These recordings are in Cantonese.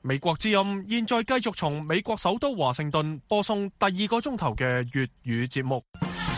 美國之音現在繼續從美國首都華盛頓播送第2個鐘頭嘅粵語節目。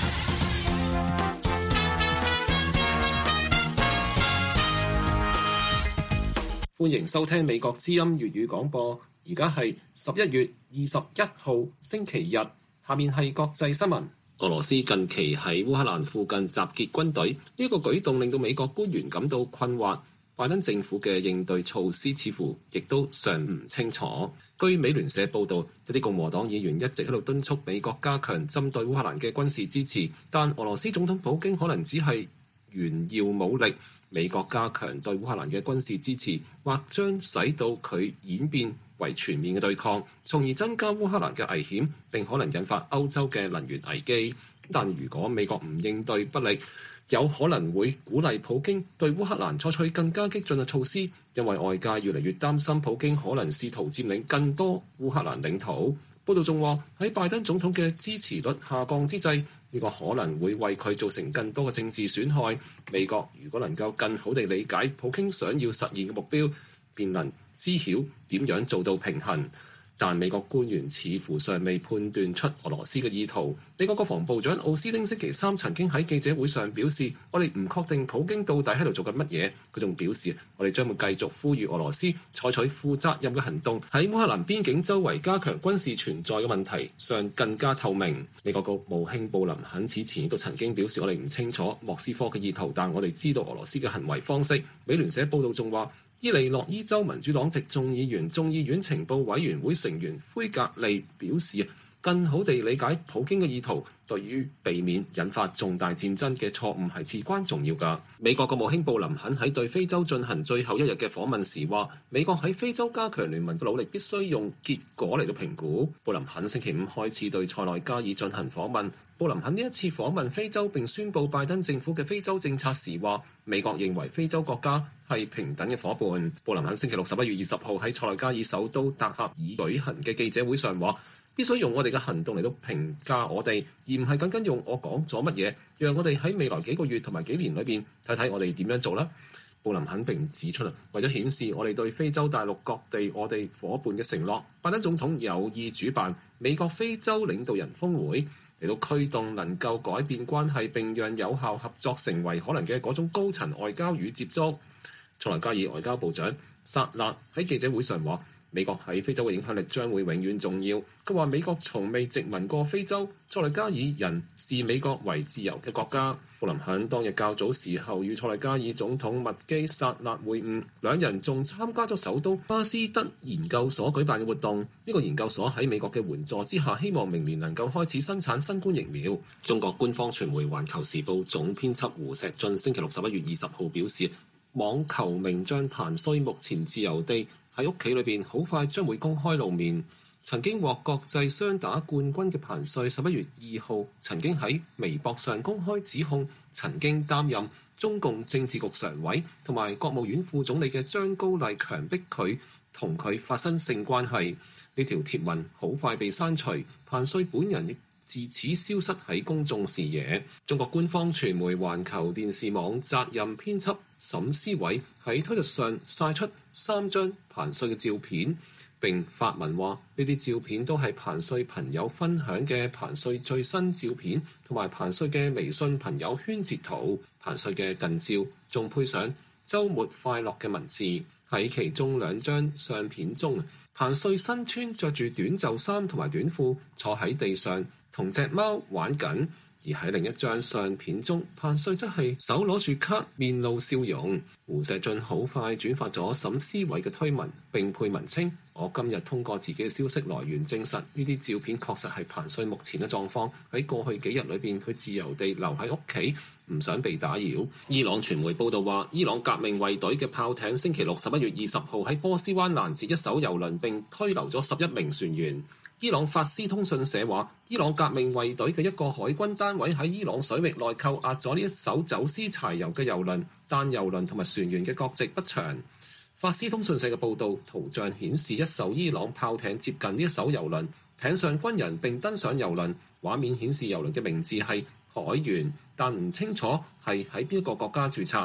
歡迎收聽美國之音粵語廣播，而家係11月21號星期日，下面係國際新聞。俄羅斯近期喺烏克蘭附近集結軍隊，呢個舉動令到美國官員感到困惑。拜登政府嘅應對措施似乎亦都尚唔清楚。據美聯社報導，一啲共和黨議員一直喺度敦促美國加強針對烏克蘭嘅軍事支持，但俄羅斯總統普京可能只係炫耀武力。美國加強對烏克蘭嘅軍事支持，或將使到佢演變為全面嘅對抗，從而增加烏克蘭嘅危險，並可能引發歐洲嘅能源危機。但如果美國唔應對不力，有可能會鼓勵普京對烏克蘭採取更加激進嘅措施，因為外界越嚟越擔心普京可能試圖佔領更多烏克蘭領土。報道仲話喺拜登總統嘅支持率下降之際，呢個可能會為佢造成更多嘅政治損害。美國如果能夠更好地理解普京想要實現嘅目標，便能知曉點樣做到平衡。但美國官員似乎尚未判斷出俄羅斯嘅意圖。美國國防部長奧斯汀星期三曾經喺記者會上表示：我哋唔確定普京到底喺度做緊乜嘢。佢仲表示：我哋將會繼續呼籲俄羅斯採取負責任嘅行動，喺烏克蘭邊境周圍加強軍事存在嘅問題上更加透明。美國國務卿布林肯此前亦都曾經表示：我哋唔清楚莫斯科嘅意圖，但我哋知道俄羅斯嘅行為方式。美聯社報道仲話，伊利諾伊州民主黨籍眾議員、眾議院情報委員會成員灰格利表示，更好地理解普京嘅意圖，對於避免引發重大戰爭嘅錯誤係至關重要㗎。美國國務卿布林肯喺對非洲進行最後一日嘅訪問時話，美國喺非洲加強聯盟嘅努力必須用結果嚟到評估。布林肯星期五開始對塞內加爾進行訪問。布林肯呢一次訪問非洲並宣布拜登政府嘅非洲政策時話，美國認為非洲國家係平等嘅夥伴。布林肯星期六11月20號喺塞內加爾首都達喀爾舉行嘅記者會上話，必須用我哋嘅行動嚟到評價我哋，而唔係僅僅用我講咗乜嘢，讓我哋喺未來幾個月同埋幾年裏邊睇睇我哋點樣做啦。布林肯並指出啦，為咗顯示我哋對非洲大陸各地我哋夥伴嘅承諾，拜登總統有意主辦美國非洲領導人峰會，嚟到驅動能夠改變關係並讓有效合作成為可能嘅嗰種高層外交與接觸。塞內加爾外交部長薩勒喺記者會上話，美國喺非洲嘅影響力將會永遠重要。佢話美國從未殖民過非洲，塞內加爾人視美國為自由嘅國家。布林肯當日較早時候與塞內加爾總統麥基薩勒會晤，兩人仲參加咗首都巴斯德研究所舉辦嘅活動。呢個研究所喺美國嘅援助之下，希望明年能夠開始生產新冠疫苗。中國官方傳媒《環球時報》總編輯胡錫進星期六11月20號表示，網球名將彭帥目前自由地喺屋企裏邊，好快將會公開露面。曾經獲國際雙打冠軍嘅彭帥11月2號曾經喺微博上公開指控曾經擔任中共政治局常委同埋國務院副總理嘅張高麗強迫佢同佢發生性關係。呢條貼文好快被刪除，彭帥本人亦自此消失喺公眾視野。中國官方傳媒環球電視網責任編輯沈思偉喺推特上曬出3張彭帥嘅照片，並發文話呢啲照片都係彭帥朋友分享嘅彭帥最新照片，同埋彭帥嘅微信朋友圈截圖。彭帥嘅近照仲配上週末快樂嘅文字。喺其中2張相片中，彭帥身穿着住短袖衫同埋短褲，坐喺地上同隻貓玩緊。而喺另一張相片中，彭帥則係手攞住卡，面露笑容。胡錫進好快轉發咗沈思偉嘅推文，並配文稱：我今日通過自己嘅消息來源證實，呢啲照片確實係彭帥目前嘅狀況。喺過去幾日裏邊，佢自由地留喺屋企，唔想被打擾。伊朗傳媒報道話，伊朗革命衛隊嘅炮艇星期六11月20號喺波斯灣攔截一艘油輪，並拘留咗11名船員。伊朗法斯通訊社話，伊朗革命衛隊嘅一個海軍單位喺伊朗水域內扣押咗呢一艘走私柴油嘅油輪，但油輪同埋船員嘅國籍不詳。法斯通訊社嘅報導圖像顯示一艘伊朗炮艇接近呢一艘油輪，艇上軍人並登上油輪，畫面顯示油輪嘅名字係海員，但唔清楚係喺邊一個國家註冊。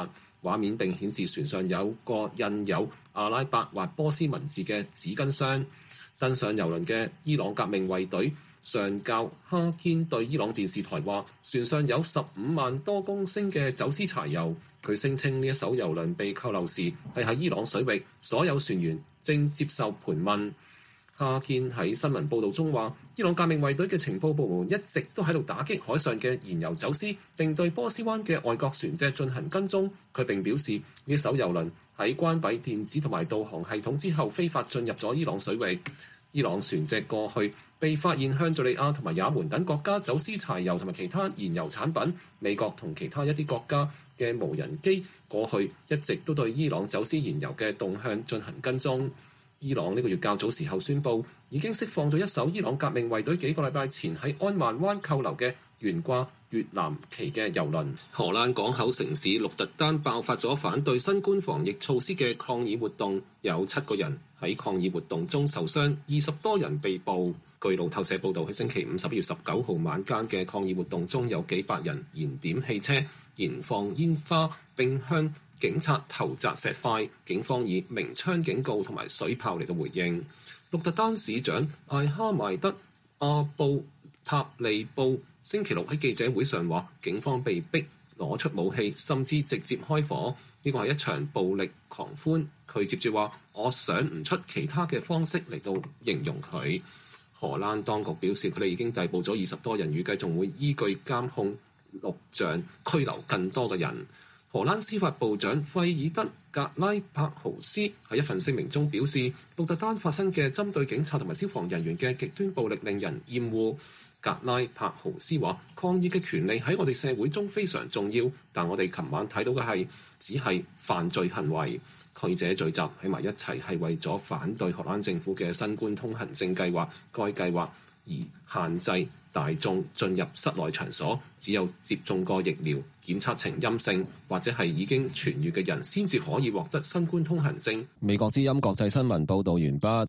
畫面並顯示船上有個印有阿拉伯或波斯文字嘅紙巾箱。登上郵輪嘅伊朗革命衛隊上校哈堅對伊朗電視台話，船上有15萬多公升嘅走私柴油。佢聲稱呢一艘郵輪被扣留時係喺伊朗水域，所有船員正接受盤問。哈堅喺新聞報導中話，伊朗革命衛隊嘅情報部門一直都喺度打擊海上嘅燃油走私，並對波斯灣嘅外國船隻進行跟蹤。佢並表示，呢艘郵輪喺關閉電子同埋導航系統之後，非法進入咗伊朗水域。伊朗船隻過去被發現向敍利亞同埋也門等國家走私柴油同埋其他燃油產品。美國同其他一啲國家嘅無人機過去一直都對伊朗走私燃油嘅動向進行跟蹤。伊朗呢個月較早時候宣布，已經釋放咗一艘伊朗革命衛隊幾個禮拜前喺安曼灣扣留嘅懸掛越南旗嘅郵輪。荷蘭港口城市鹿特丹爆發咗反對新冠防疫措施嘅抗議活動，有7個人喺抗議活動中受傷，20多人被捕。據路透社報導，喺星期5 11月19號晚間嘅抗議活動中，有幾百人燃點汽車、燃放煙花並向警察投擲石塊，警方以鳴槍警告同埋水炮嚟到回應。鹿特丹市長艾哈邁德阿布塔利布星期六喺記者會上話，警方被逼攞出武器，甚至直接開火。呢個係一場暴力狂歡。佢接住話：我想唔出其他嘅方式嚟到形容佢。荷蘭當局表示，佢哋已經逮捕咗20多人，預計仲會依據監控錄像拘留更多嘅人。荷蘭司法部長費爾德格拉柏豪斯喺一份聲明中表示，鹿特丹發生嘅針對警察同埋消防人員嘅極端暴力令人厭惡。格拉柏豪斯話：抗議嘅權利喺我哋社會中非常重要，但我哋琴晚睇到嘅只係犯罪行為。抗議者聚集喺埋一齊係為咗反對荷蘭政府嘅新冠通行證計劃，該計劃而限制大眾進入室內場所，只有接種過疫苗、檢測呈陰性或者係已經痊癒嘅人先至可以獲得新冠通行證。美國之音國際新聞報導完畢。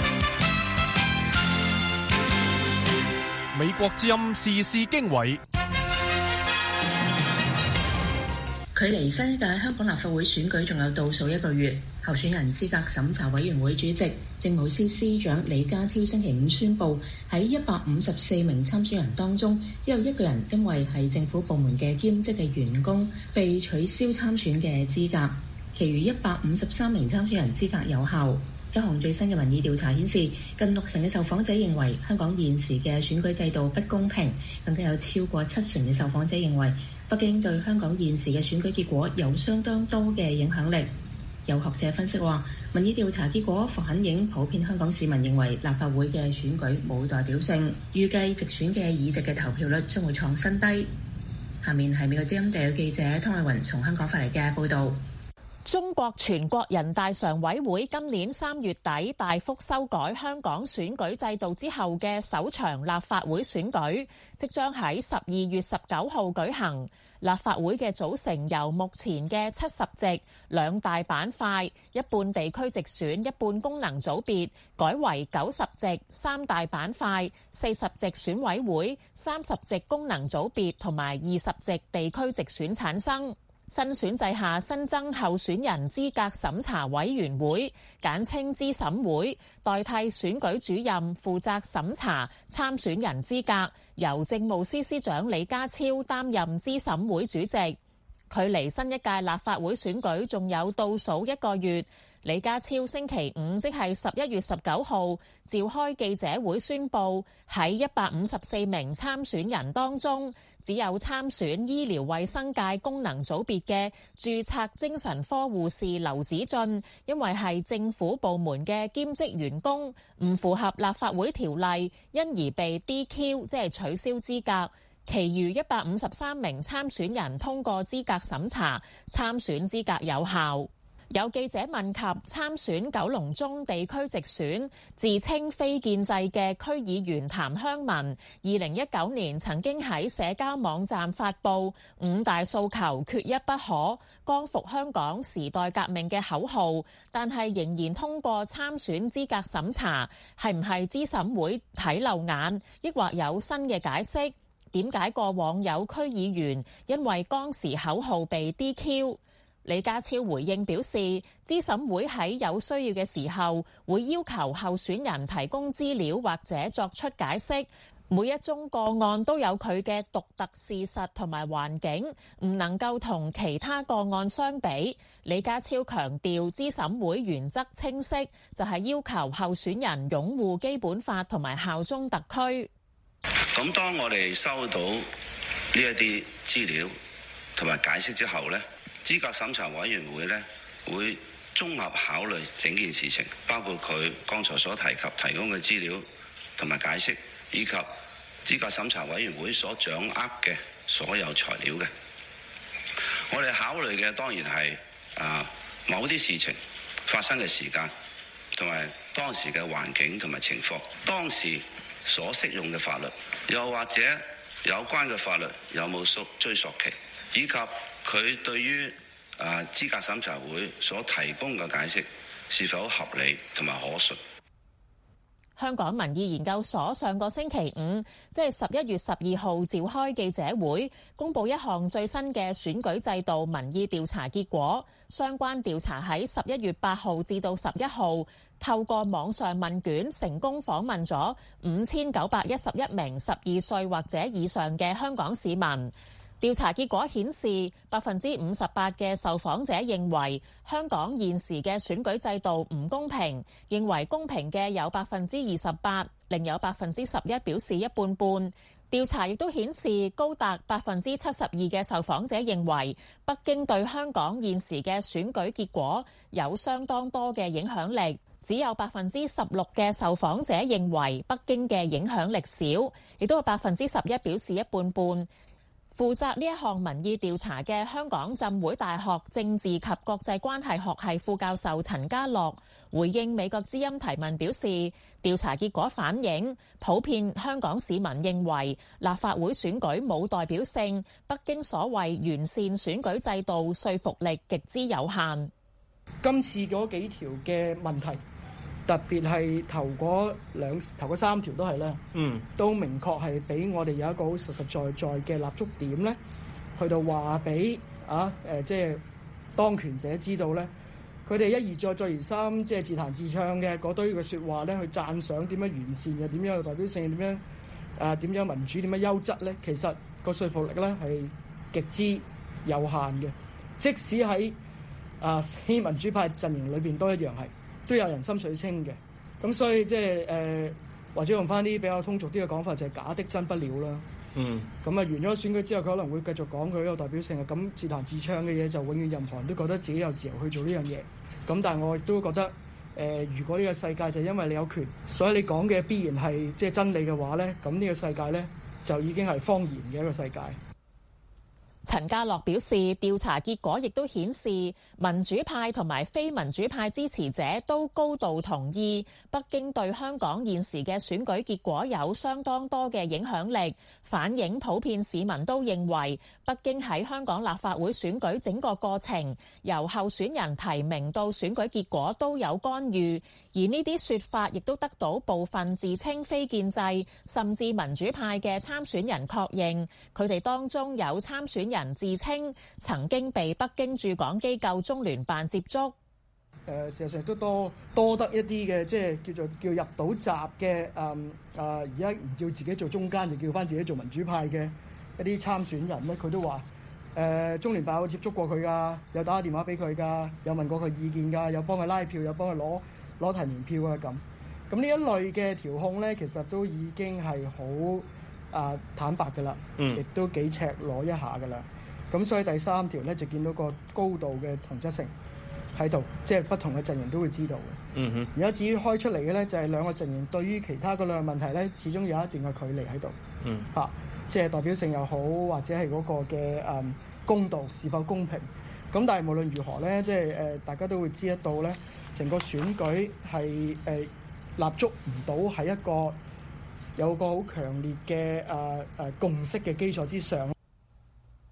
美國之音時事經緯。 距離新一屆香港立法會選舉仲有倒數1個月，候選人資格審查委員會主席政務司司長李家超星期5宣布，喺154名參選人當中，只有1個人因為係政府部門嘅兼職嘅員工被取消參選嘅資格，其餘153名參選人資格有效。一項最新嘅民意調查顯示，近60成嘅受訪者認為香港現時嘅選舉制度不公平，更加有超過7成嘅受訪者認為北京對香港現時嘅選舉結果有相當多嘅影響力。有學者分析話，民意調查結果反映普遍香港市民認為立法會嘅選舉冇代表性，預計直選嘅議席嘅投票率將會創新低。下面係美國之音地記者湯偉雲從香港發嚟嘅報導。 中國全國人大常委會今年3月底大幅修改香港選舉制度之後嘅首場立法會選舉，即將喺12月19號舉行。立法會嘅組成由目前嘅70席2大板塊，一半地區直選，一半功能組別，改為90席3大板塊，40席選委會，30席功能組別同埋20席地區直選產生。新選制下新增候選人資格審查委員會，簡稱資審會，代替選舉主任負責審查參選人資格，由政務司司長李家超擔任資審會主席。距離新一屆立法會選舉仲有倒數1個月，李家超星期5即係11月19號召開記者會宣布，喺154名參選人當中，只有參選醫療衛生界功能組別嘅註冊精神科護士劉子俊，因為係政府部門嘅兼職員工，唔符合立法會條例，因而被 DQ， 即係取消資格。其餘153名參選人通過資格審查，參選資格有效。有記者問及參選九龍中地區直選自稱非建制嘅區議員譚香文，2019年曾經喺社交網站發布5大訴求缺一不可，光復香港時代革命嘅口號，但係仍然通過參選資格審查，係唔係資審會睇漏眼，抑或有新嘅解釋？點解過往有區議員因為當時口號被 DQ？ 李家超回應表示，資審會喺有需要嘅時候，會要求候選人提供資料或者作出解釋。每一宗個案都有佢嘅獨特事實同埋環境，唔能夠同其他個案相比。李家超強調，資審會原則清晰，就係要求候選人擁護基本法同埋效忠特區。 咁當我哋收到呢一啲資料同埋解釋之後呢，資格審查委員會呢會綜合考慮整件事情，包括佢剛才所提供嘅資料同埋解釋，以及資格審查委員會所掌握嘅所有材料嘅。我哋考慮嘅當然係某啲事情發生嘅時間同埋當時嘅環境同埋情況，當時所適用嘅法律，又或者有關嘅法律有冇追溯期，以及佢對於資格審查會所提供嘅解釋是否合理同埋可信。 香港民意研究所上個星期五，即係11月12號召開記者會，公佈一項最新嘅選舉制度民意調查結果。相關調查喺11月8號至到11號，透過網上問卷成功訪問咗5911名12歲或者以上嘅香港市民。調查結果顯示，58%嘅受訪者認為香港現時嘅選舉制度唔公平，認為公平嘅有28%，另有11%表示一半半。調查亦都顯示，高達72%嘅受訪者認為北京對香港現時嘅選舉結果有相當多嘅影響力，只有16%嘅受訪者認為北京嘅影響力少，亦都有11%表示一半半。負責呢一項民意調查嘅香港浸會大學政治及國際關係學系副教授陳家樂回應美國之音提問表示，調查結果反映普遍香港市民認為立法會選舉冇代表性，北京所謂完善選舉制度說服力極之有限。 今次嗰幾條嘅問題，特別係頭嗰3條都係咧，都明確係俾我哋有一個好實實在在嘅立足點咧，去到話俾即係當權者知道咧，佢哋一而再再而三即係自彈自唱嘅嗰堆嘅説話咧，去讚賞點樣完善嘅，點樣有代表性，點樣民主，點樣優質咧，其實個說服力咧係極之有限嘅，即使喺非民主派陣營裏邊都一樣係。都有人心水清嘅，咁所以即係或者用翻啲比較通俗啲嘅講法，就係假的真不了啦。咁完咗選舉之後，佢可能會繼續講佢有代表性嘅，咁自彈自唱嘅嘢就永遠任何人都覺得自己有自由去做呢樣嘢。咁但係我亦都覺得如果呢個世界就因為你有權，所以你講嘅必然係即係真理嘅話咧，咁呢個世界咧就已經係謊言嘅一個世界。 陳家樂表示，調查結果亦都顯示民主派同埋非民主派支持者都高度同意北京對香港現時嘅選舉結果有相當多嘅影響力，反映普遍市民都認為北京喺香港立法會選舉整個過程，由候選人提名到選舉結果都有干預，而呢啲說法亦都得到部分自稱非建制甚至民主派嘅參選人確認，佢哋當中有參選人自稱曾經被北京駐港機構中聯辦接觸。 事實上都多得一啲嘅，即係叫入到閘嘅。而家唔叫自己做中間，就叫翻自己做民主派嘅一啲參選人咧，佢都話中聯辦有接觸過佢㗎，有打電話俾佢㗎，有問過佢意見㗎，有幫佢拉票，有幫佢攞提名票啊咁。咁呢一類嘅調控咧，其實都已經係好坦白㗎啦，亦都幾赤裸一下㗎啦。咁所以第3條咧就見到個高度嘅同質性喺度，即係不同嘅陣營都會知道嘅。而家至於開出嚟嘅咧，就係兩個陣營對於其他嗰兩個問題咧，始終有一段嘅距離喺度。即係代表性又好，或者係嗰個嘅公道是否公平。咁但係無論如何咧，即係大家都會知得到咧，成個選舉係立足唔到喺一個有個好強烈嘅共識嘅基礎之上。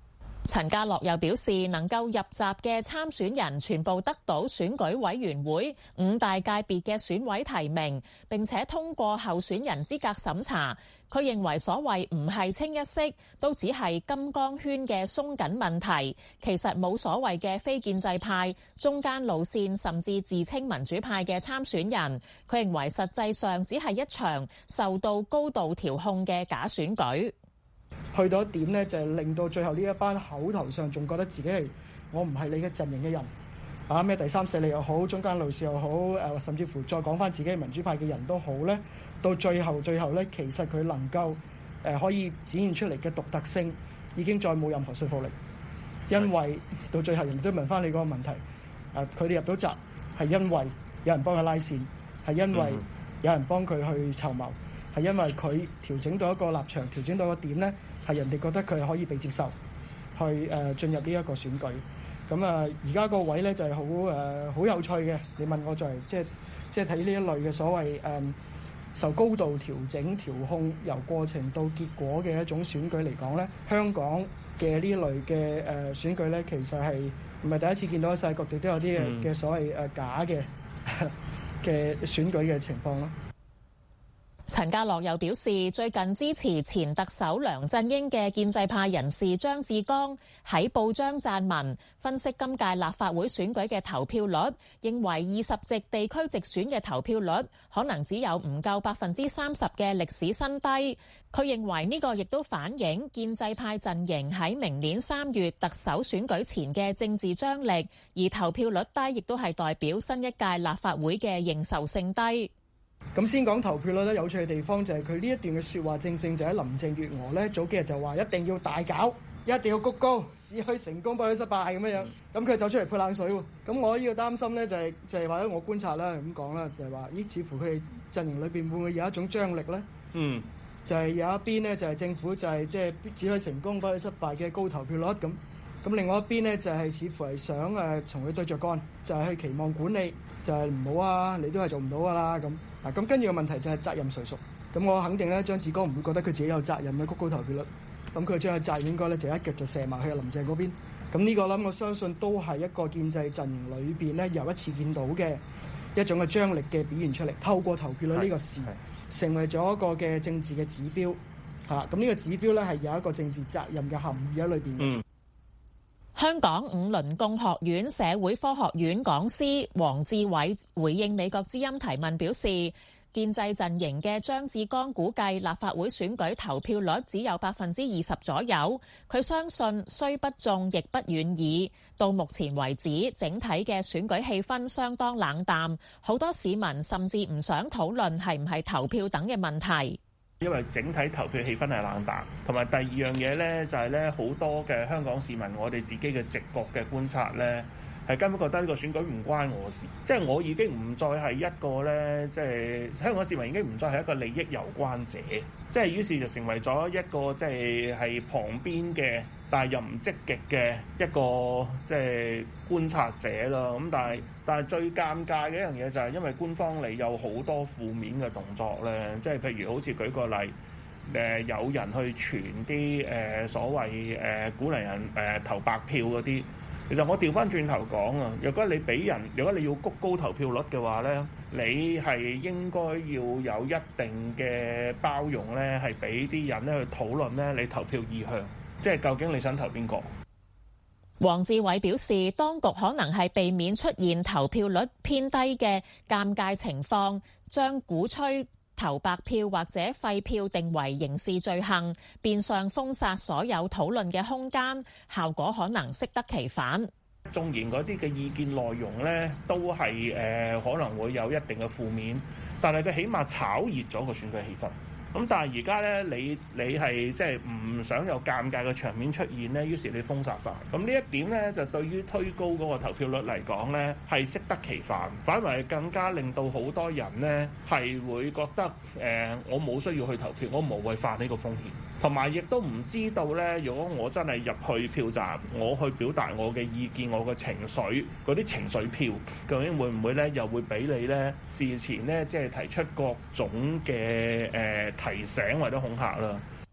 陳家樂又表示，能夠入閘嘅參選人全部得到選舉委員會5大界別嘅選委提名，並且通過候選人資格審查。佢認為所謂唔係清一色，都只係金剛圈嘅鬆緊問題，其實冇所謂嘅非建制派、中間路線甚至自稱民主派嘅參選人。佢認為實際上只係一場受到高度調控嘅假選舉。 去到一點呢，就係令到最後呢一班口頭上仲覺得自己係我唔係你嘅陣營嘅人啊，咩第三勢力又好，中間路線又好，甚至乎再講翻自己係民主派嘅人都好呢，到最後呢，其實佢能夠可以展現出嚟嘅獨特性已經再冇任何說服力，因為到最後人都問翻你嗰個問題，佢哋入到閘係因為有人幫佢拉線，係因為有人幫佢去籌謀，係因為佢調整到一個立場，調整到一個點呢，係人哋覺得佢係可以被接受，去進入呢一個選舉。咁而家個位咧就係好有趣嘅。你問我就係即係睇呢一類嘅所謂受高度調整調控由過程到結果嘅一種選舉嚟講咧，香港嘅呢類嘅選舉咧，其實係唔係第一次見到，世界各地都有啲嘅所謂假嘅選舉嘅情況咯。 陳家樂又表示，最近支持前特首梁振英嘅建制派人士張志剛喺報章撰文，分析今屆立法會選舉嘅投票率，認為20席地區直選嘅投票率可能只有唔夠30%嘅歷史新低。佢認為呢個亦都反映建制派陣營喺明年3月特首選舉前嘅政治張力，而投票率低亦都係代表新一屆立法會嘅認受性低。 咁先講投票率咧，有趣嘅地方就係佢呢一段嘅説話，正正就喺林鄭月娥咧早幾日就話一定要大搞，一定要谷高，只可以成功不可以失敗咁樣。咁佢走出嚟潑冷水喎。咁我呢個擔心咧就係或者我觀察啦咁講啦，就係話似乎佢哋陣營裏邊會唔會有一種張力咧？就係有一邊咧就係政府就係即係只可以成功不可以失敗嘅高投票率咁。咁另外一邊咧就係似乎係想從佢對着幹，就係去期望管理，就係唔好啊，你都係做唔到噶啦咁。咁跟住個問題就係責任誰屬？咁我肯定咧，張志剛唔會覺得佢自己有責任嘅谷高投票率，咁佢將個責任應該咧就一腳就射埋去林鄭嗰邊。咁呢個咧，我相信都係一個建制陣營裏邊咧又一次見到嘅一種嘅張力嘅表現出嚟，透過投票率呢個事成為咗一個嘅政治嘅指標嚇。咁呢個指標咧係有一個政治責任嘅含義喺裏邊嘅。 香港五倫共學院社會科學院講師黃志偉回應美國之音提問表示，建制陣營嘅張志剛估計立法會選舉投票率只有20%左右，佢相信雖不中亦不遠矣。到目前為止，整體嘅選舉氣氛相當冷淡，好多市民甚至唔想討論係唔係投票等嘅問題。 因為整體投票氣氛係冷淡，同埋第二樣嘢呢，就係呢好多嘅香港市民，我哋自己嘅直覺嘅觀察呢，係根本覺得呢個選舉唔關我事，即係我已經唔再係一個呢，即係香港市民已經唔再係一個利益攸關者，即係於是就成為咗一個即係旁邊嘅，但係又唔積極嘅一個即係觀察者啦。咁但係最尷尬嘅一樣嘢就係因為官方嚟有好多負面嘅動作咧，即係譬如好似舉個例，有人去傳啲所謂鼓勵人投白票嗰啲。其實我調翻轉頭講啊，如果你要谷高投票率嘅話咧，你係應該要有一定嘅包容咧，係俾啲人咧去討論咧你投票意向，即係究竟你想投邊個？ 黃志偉表示，當局可能係避免出現投票率偏低嘅尷尬情況，將鼓吹投白票或者廢票定為刑事罪行，變相封殺所有討論嘅空間，效果可能適得其反。 縱然嗰啲嘅意見內容呢，都係可能會有一定嘅負面，但係佢起碼炒熱咗個選舉氣氛。咁但係而家咧，你係即係唔想有尷尬嘅場面出現咧，於是你封殺晒。咁呢一點咧，就對於推高嗰個投票率嚟講咧，係適得其反，反為更加令到好多人咧係會覺得我冇需要去投票，我無謂犯呢個風險。同埋亦都唔知道咧，如果我真係入去票站，我去表達我嘅意見、我嘅情緒，嗰啲情緒票究竟會唔會咧，又會俾你咧事前咧即係提出各種嘅提醒或者恐嚇啦。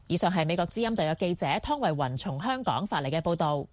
以上係美國之音特約記者湯慧雲從香港發嚟嘅報導。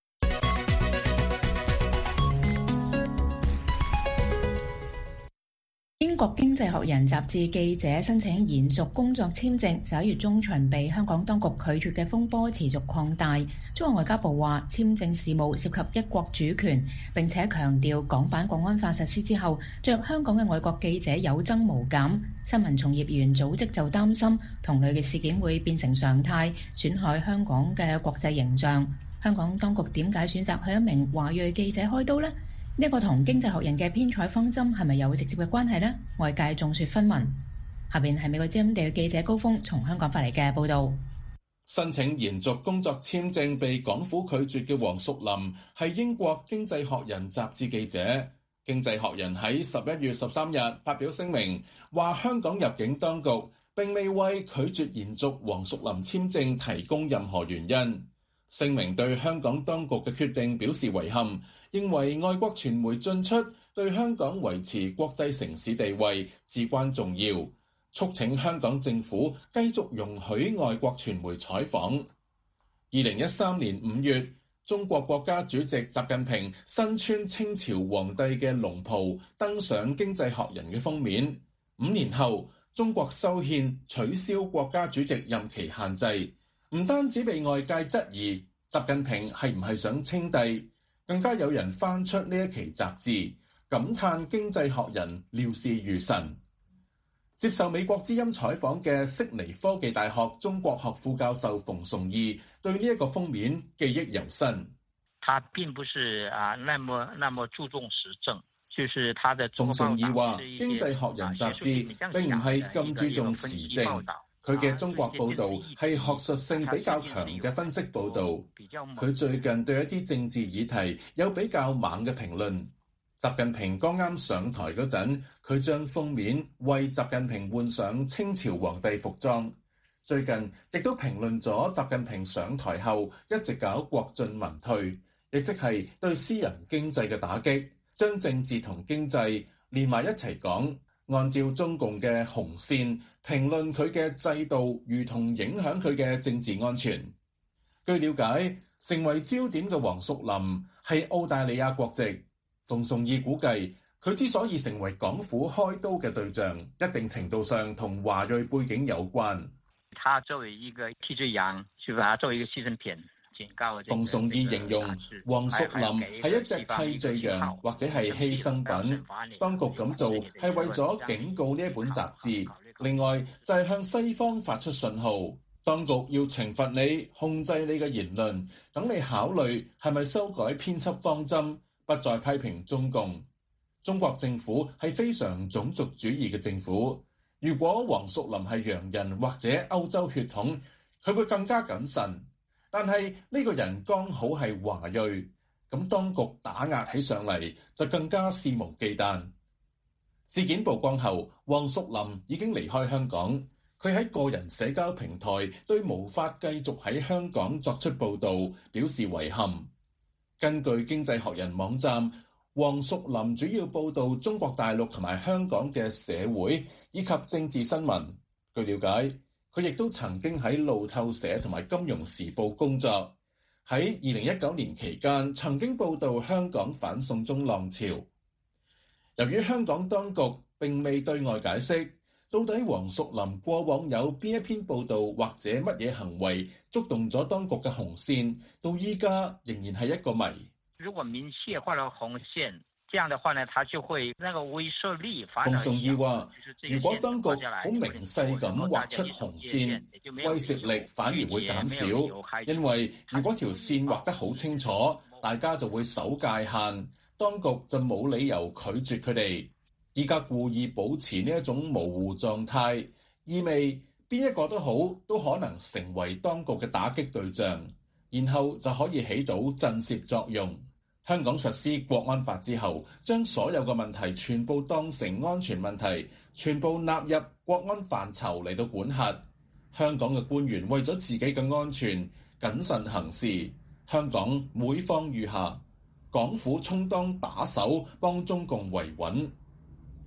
英國經濟學人雜誌記者申請延續工作簽證11月中旬被香港當局拒絕嘅風波持續擴大。中國外交部話簽證事務涉及一國主權，並且強調港版國安法實施之後，進入香港嘅外國記者有增無減。新聞從業員組織就擔心同類嘅事件會變成常態，損害香港嘅國際形象。香港當局點解選擇向一名華裔記者開刀呢？呢個同經濟學人嘅編採方針係咪有直接嘅關係呢？外界眾說紛紜。下邊係美國之音特約記者高峰從香港發嚟嘅報導。 申請延續工作簽證被港府拒絕嘅黃淑琳係英國經濟學人雜誌記者。經濟學人喺11月13日發表聲明，話香港入境當局並未為拒絕延續黃淑琳簽證提供任何原因。聲明對香港當局嘅決定表示遺憾，認為外國傳媒進出對香港維持國際城市地位至關重要，促請香港政府繼續容許外國傳媒採訪。2013年5月，中國國家主席習近平身穿清朝皇帝嘅龍袍登上經濟學人嘅封面。5年後，中國修憲取消國家主席任期限制，唔單止被外界質疑習近平係唔係想稱帝，更加有人翻出呢一期雜誌，感嘆經濟學人料事如神。接受美國之音採訪嘅悉尼科技大學中國學副教授馮崇義對呢一個封面記憶猶新。 他並不是那麼注重時政，就是他的馮崇義話，經濟學人雜誌並唔係咁注重時政，佢嘅中國報導係學術性比較強嘅分析報導。佢最近對一啲政治議題有比較猛嘅評論。習近平剛啱上台嗰陣，佢將封面為習近平換上清朝皇帝服裝。最近亦都評論咗習近平上台後一直搞國進民退，亦即係對私人經濟嘅打擊，將政治同經濟連埋一齊講。按照中共嘅紅線評論佢嘅制度，如同影響佢嘅政治安全。據了解，成為焦點嘅黃淑琳係澳大利亞國籍。馮崇義估計，佢之所以成為港府開刀嘅對象，一定程度上同華裔背景有關。 他作為一個替罪羊，是吧？作為一個犧牲品，警告。 馮崇義形容黃淑琳係一隻替罪羊或者係犧牲品。當局咁做係為咗警告呢一本雜誌，另外就係向西方發出信號，當局要懲罰你，控制你嘅言論，等你考慮係咪修改編輯方針。不再批評中共。中國政府係非常種族主義嘅政府。如果黃淑琳係洋人或者歐洲血統，佢會更加謹慎。但係呢個人剛好係華裔，咁當局打壓起上嚟就更加肆無忌憚。事件曝光後，黃淑琳已經離開香港。佢喺個人社交平台對無法繼續喺香港作出報導表示遺憾。根據經濟學人網站，黃淑琳主要報導中國大陸同埋香港嘅社會以及政治新聞。據了解，佢亦都曾經喺路透社同埋金融時報工作。喺2019年期間，曾經報導香港反送中浪潮。由於香港當局並未對外解釋，到底黃淑琳過往有邊一篇報導或者乜嘢行為觸動咗當局嘅紅線，到依家仍然係一個謎。 如果明確畫了紅線，這樣的話呢，它就會那個威懾力反而。 馮崇義話，如果當局好明細咁畫出紅線，威懾力反而會減少，因為如果條線畫得好清楚，大家就會守界限，當局就冇理由拒絕佢哋。依家故意保持呢一種模糊狀態，意味邊一個都好，都可能成為當局嘅打擊對象，然後就可以起到震懾作用。香港實施國安法之後，將所有嘅問題全部當成安全問題，全部納入國安範疇嚟到管轄。香港嘅官員為咗自己嘅安全，謹慎行事。香港每況愈下，港府充當打手，幫中共維穩。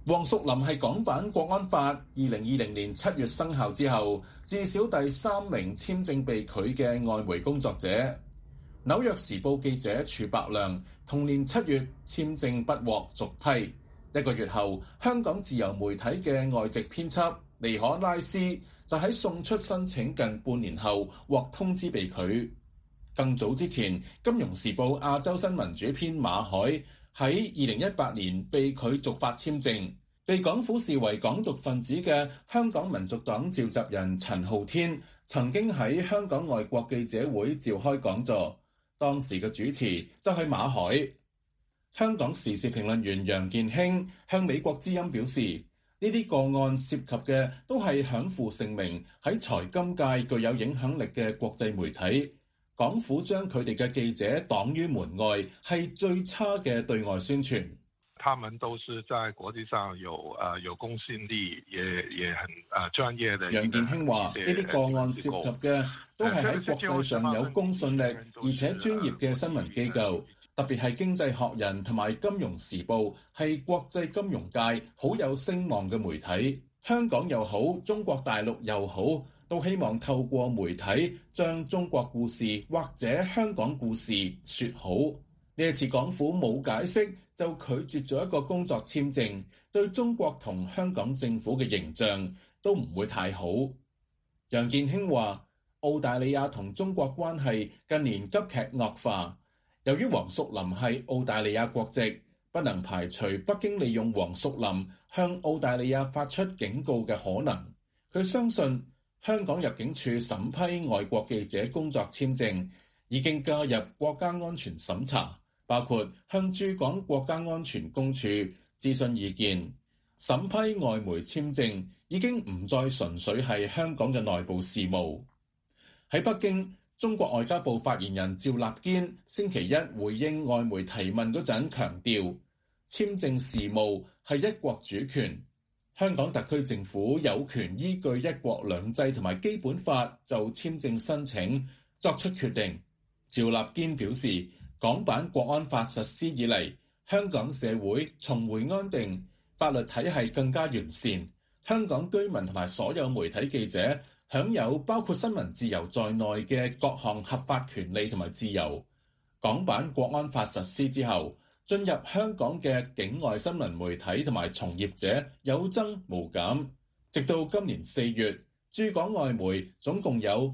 黃淑琳係港版國安法2020年7月生效之後，至少第3名簽證被拒嘅外媒工作者。紐約時報記者儲伯亮同年7月簽證不獲續批，1個月後，香港自由媒體嘅外籍編輯尼可拉斯就喺送出申請近半年後獲通知被拒。更早之前，金融時報亞洲新聞主編馬海喺2018年被拒續發簽證，被港府視為港獨分子嘅香港民族黨召集人陳浩天曾經喺香港外國記者會召開講座，當時嘅主持就係馬海。香港時事評論員楊健興向美國之音表示，呢啲個案涉及嘅都係享負盛名喺財金界具有影響力嘅國際媒體，港府將佢哋嘅記者擋於門外，係最差嘅對外宣傳。 他們都是在國際上有公信力，也很專業的。 楊健興話：呢啲個案涉及嘅都係喺國際上有公信力而且專業嘅新聞機構，特別係經濟學人同埋金融時報係國際金融界好有聲望嘅媒體。香港又好，中國大陸又好，都希望透過媒體將中國故事或者香港故事說好。呢一次港府冇解釋就拒絕咗一個工作簽證，對中國同香港政府嘅形象都唔會太好。楊健興話，澳大利亞同中國關係近年急劇惡化，由於黃淑琳係澳大利亞國籍，不能排除北京利用黃淑琳向澳大利亞發出警告嘅可能。佢相信香港入境處審批外國記者工作簽證已經加入國家安全審查，包括向駐港國家安全公署諮詢意見。審批外媒簽證已經唔再純粹係香港嘅內部事務。喺北京，中國外交部發言人趙立堅星期一回應外媒提問嗰陣強調，簽證事務係一國主權，香港特區政府有權依據一國兩制同埋基本法就簽證申請作出決定。趙立堅表示，港版國安法實施以嚟，香港社會重回安定，法律體系更加完善，香港居民同埋所有媒體記者享有包括新聞自由在內嘅各項合法權利同埋自由。港版國安法實施之後，進入香港嘅境外新聞媒體同埋從業者有增無減，直到今年4月，駐港外媒總共有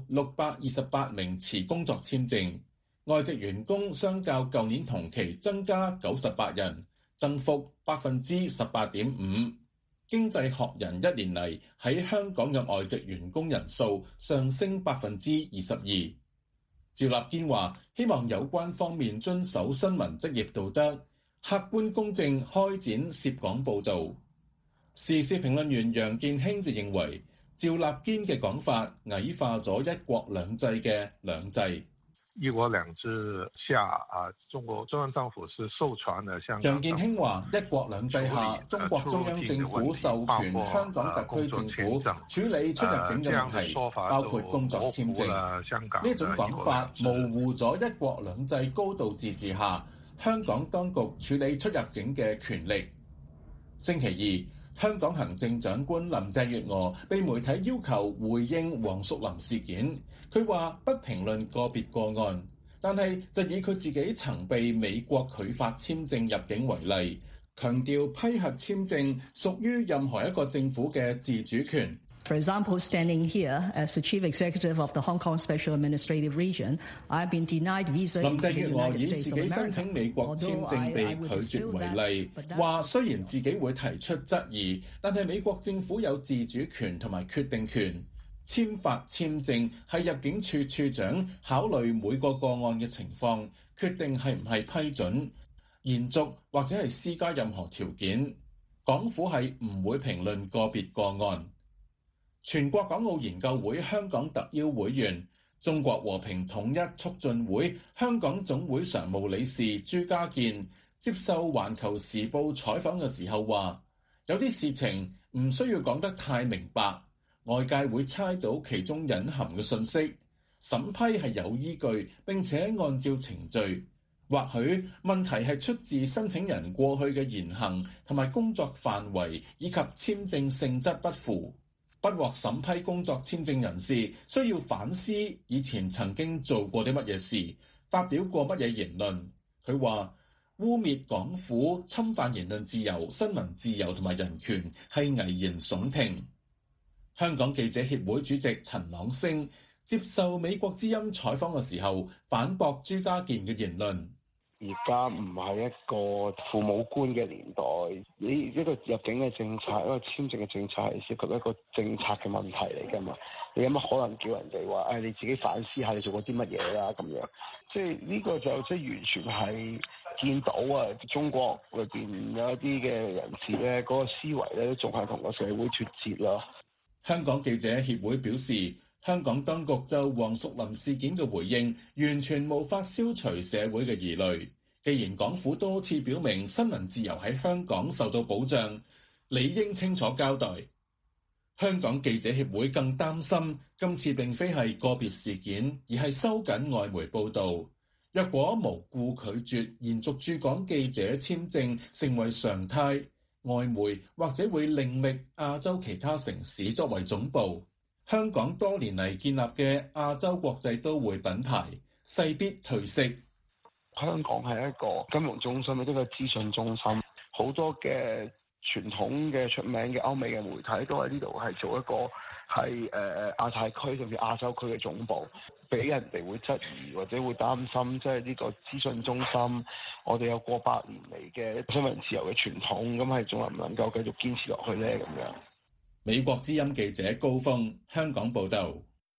628名持工作簽證，外籍員工相較舊年同期增加98人，增幅18.5%。經濟學人1年嚟喺香港嘅外籍員工人數上升22%。趙立堅話：希望有關方面遵守新聞職業道德，客觀公正開展涉港報導。時事評論員楊健興就認為，趙立堅嘅講法矮化咗一國兩制嘅兩制。 一國兩制下中國中央政府是授權的香港。 楊健興話：一國兩制下，中國中央政府授權香港特區政府處理出入境嘅問題，包括工作簽證。呢種講法模糊咗一國兩制高度自治下香港當局處理出入境嘅權力。星期二，香港行政長官林鄭月娥被媒體要求回應黃淑琳事件，佢話不評論個別個案，但係就以佢自己曾被美國拒發簽證入境為例，強調批核簽證屬於任何一個政府嘅自主權。 For example, standing here as the chief executive of the Hong Kong Special Administrative Region, I have been denied visa. 林鄭月娥以自己申請美國簽證被拒絕為例，話雖然自己會提出質疑，但係美國政府有自主權同埋決定權，簽發簽證係入境處處長考慮每個個案嘅情況，決定係唔係批准、延續或者係施加任何條件。港府係唔會評論個別個案。全國港澳研究會香港特邀會員、中國和平統一促進會香港總會常務理事朱家健接受《環球時報》採訪嘅時候話：有啲事情唔需要講得太明白，外界會猜到其中隱含嘅信息。審批係有依據並且按照程序， 或許問題係出自申請人過去嘅言行同埋工作範圍以及簽證性質不符。不獲審批工作簽證人士需要反思以前曾經做過啲乜嘢事，發表過乜嘢言論。佢話污蔑港府侵犯言論自由、新聞自由同埋人權係危言聳聽。香港記者協會主席陳朗昇接受美國之音採訪嘅時候，反駁朱家健嘅言論。 而家唔係一個父母官嘅年代，你一個入境嘅政策、一個簽證嘅政策係涉及一個政策嘅問題嚟㗎嘛？你有乜可能叫人哋話你自己反思下你做過啲乜嘢啦？咁樣即係呢個就即係完全係見到啊！中國裏邊有一啲嘅人士咧，嗰個思維咧都仲係同個社會脫節咯。 香港記者協會表示，香港當局就黃淑琳事件嘅回應完全無法消除社會嘅疑慮。既然港府多次表明新聞自由喺香港受到保障，理應清楚交代。香港記者協會更擔心今次並非係個別事件，而係收緊外媒報導。若果無故拒絕延續駐港記者簽證成為常態，外媒或者會另覓亞洲其他城市作為總部。香港多年嚟建立嘅亞洲國際都會品牌勢必褪色。 香港係一個金融中心，一個資訊中心，好多嘅傳統嘅出名嘅歐美嘅媒體都喺呢度係做一個係亞太區甚至亞洲區嘅總部，俾人哋會質疑或者會擔心，即係呢個資訊中心，我哋有過百年嚟嘅新聞自由嘅傳統，咁係仲能唔能夠繼續堅持落去呢？咁樣。 美國之音記者高峰，香港報導。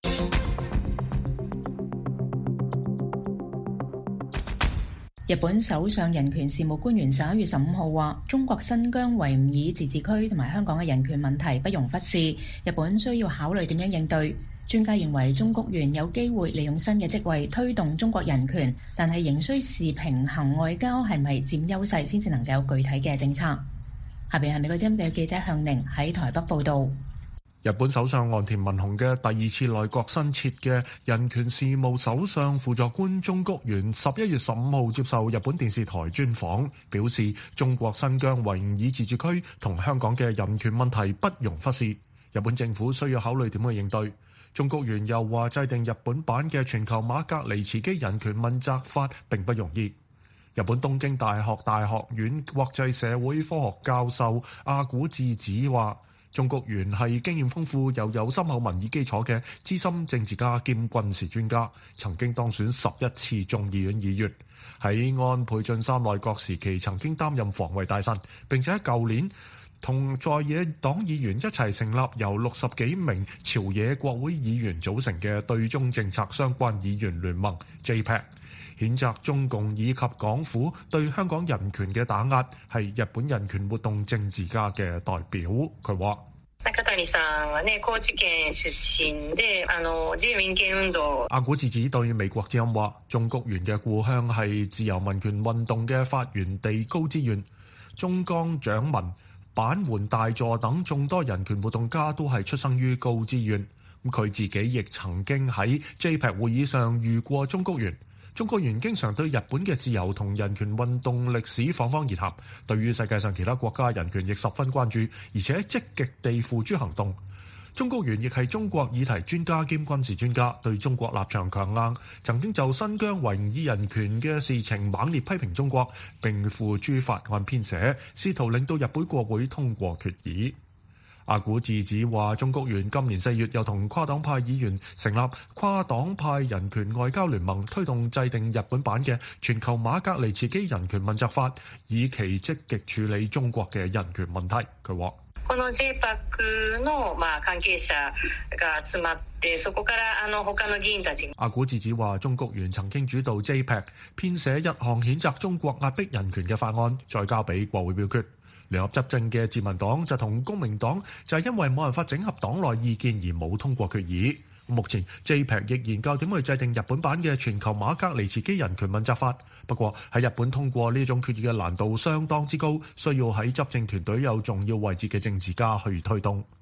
日本首相人權事務官員11月15號話，中國新疆維吾爾自治區同埋香港嘅人權問題不容忽視，日本需要考慮點樣應對。專家認為中谷元有機會利用新嘅職位推動中國人權，但係仍需視平衡外交係咪佔優勢先至能夠有具體嘅政策。下邊係美國之音記者向寧喺台北報導。 日本首相岸田文雄嘅第二次內閣新設嘅人權事務首相輔助官中谷元11月15號接受日本電視台專訪，表示中國新疆維吾爾自治區同香港嘅人權問題不容忽視，日本政府需要考慮點去應對。中谷元又話制定日本版嘅全球馬格尼茨基人權問責法並不容易。日本東京大學大學院國際社會科學教授阿古智子話，中谷元係經驗豐富又有深厚民意基礎嘅資深政治家兼軍事專家，曾經當選11次眾議院議員，喺安倍晉三內閣時期曾經擔任防衛大臣，並且喺舊年同在野黨議員一齊成立由60幾名朝野國會議員組成嘅對中政策相關議員聯盟 JPEC， 譴責中共以及港府對香港人權嘅打壓，係日本人權活動政治家嘅代表。佢話： 中谷さんはね、高知県出身で、自由民權運動。 阿古智子對美國之音話：中谷元嘅故鄉係自由民權運動嘅發源地高知縣，中江長民、板垣大佐等眾多人權活動家都係出生於高知縣。佢自己亦曾經喺 JPEC 會議上遇過中谷元。中谷元經常對日本嘅自由同人權運動歷史訪訪而談，對於世界上其他國家人權亦十分關注，而且積極地付諸行動。中谷元亦係中國議題專家兼軍事專家，對中國立場強硬，曾經就新疆維吾爾人權嘅事情猛烈批評中國，並付諸法案編寫，試圖令到日本國會通過決議。阿古智子話，中谷元今年4月又同跨黨派議員成立跨黨派人權外交聯盟，推動制定日本版嘅全球馬格尼茨基人權問責法，以期積極處理中國嘅人權問題。佢話： この JPEC の関係者が集まってそこから他の議員たち。 阿古智子話，中谷元曾經主導 JPEC 編寫一項譴責中國壓迫人權嘅法案，再交俾國會表決。聯合執政嘅自民黨就同公明黨就係因為冇辦法整合黨內意見而冇通過決議。目前 JPEC 亦研究點去制定日本版嘅全球馬格尼茨基人權問責法，不過喺日本通過呢種決議嘅難度相當之高，需要喺執政團隊有重要位置嘅政治家去推動。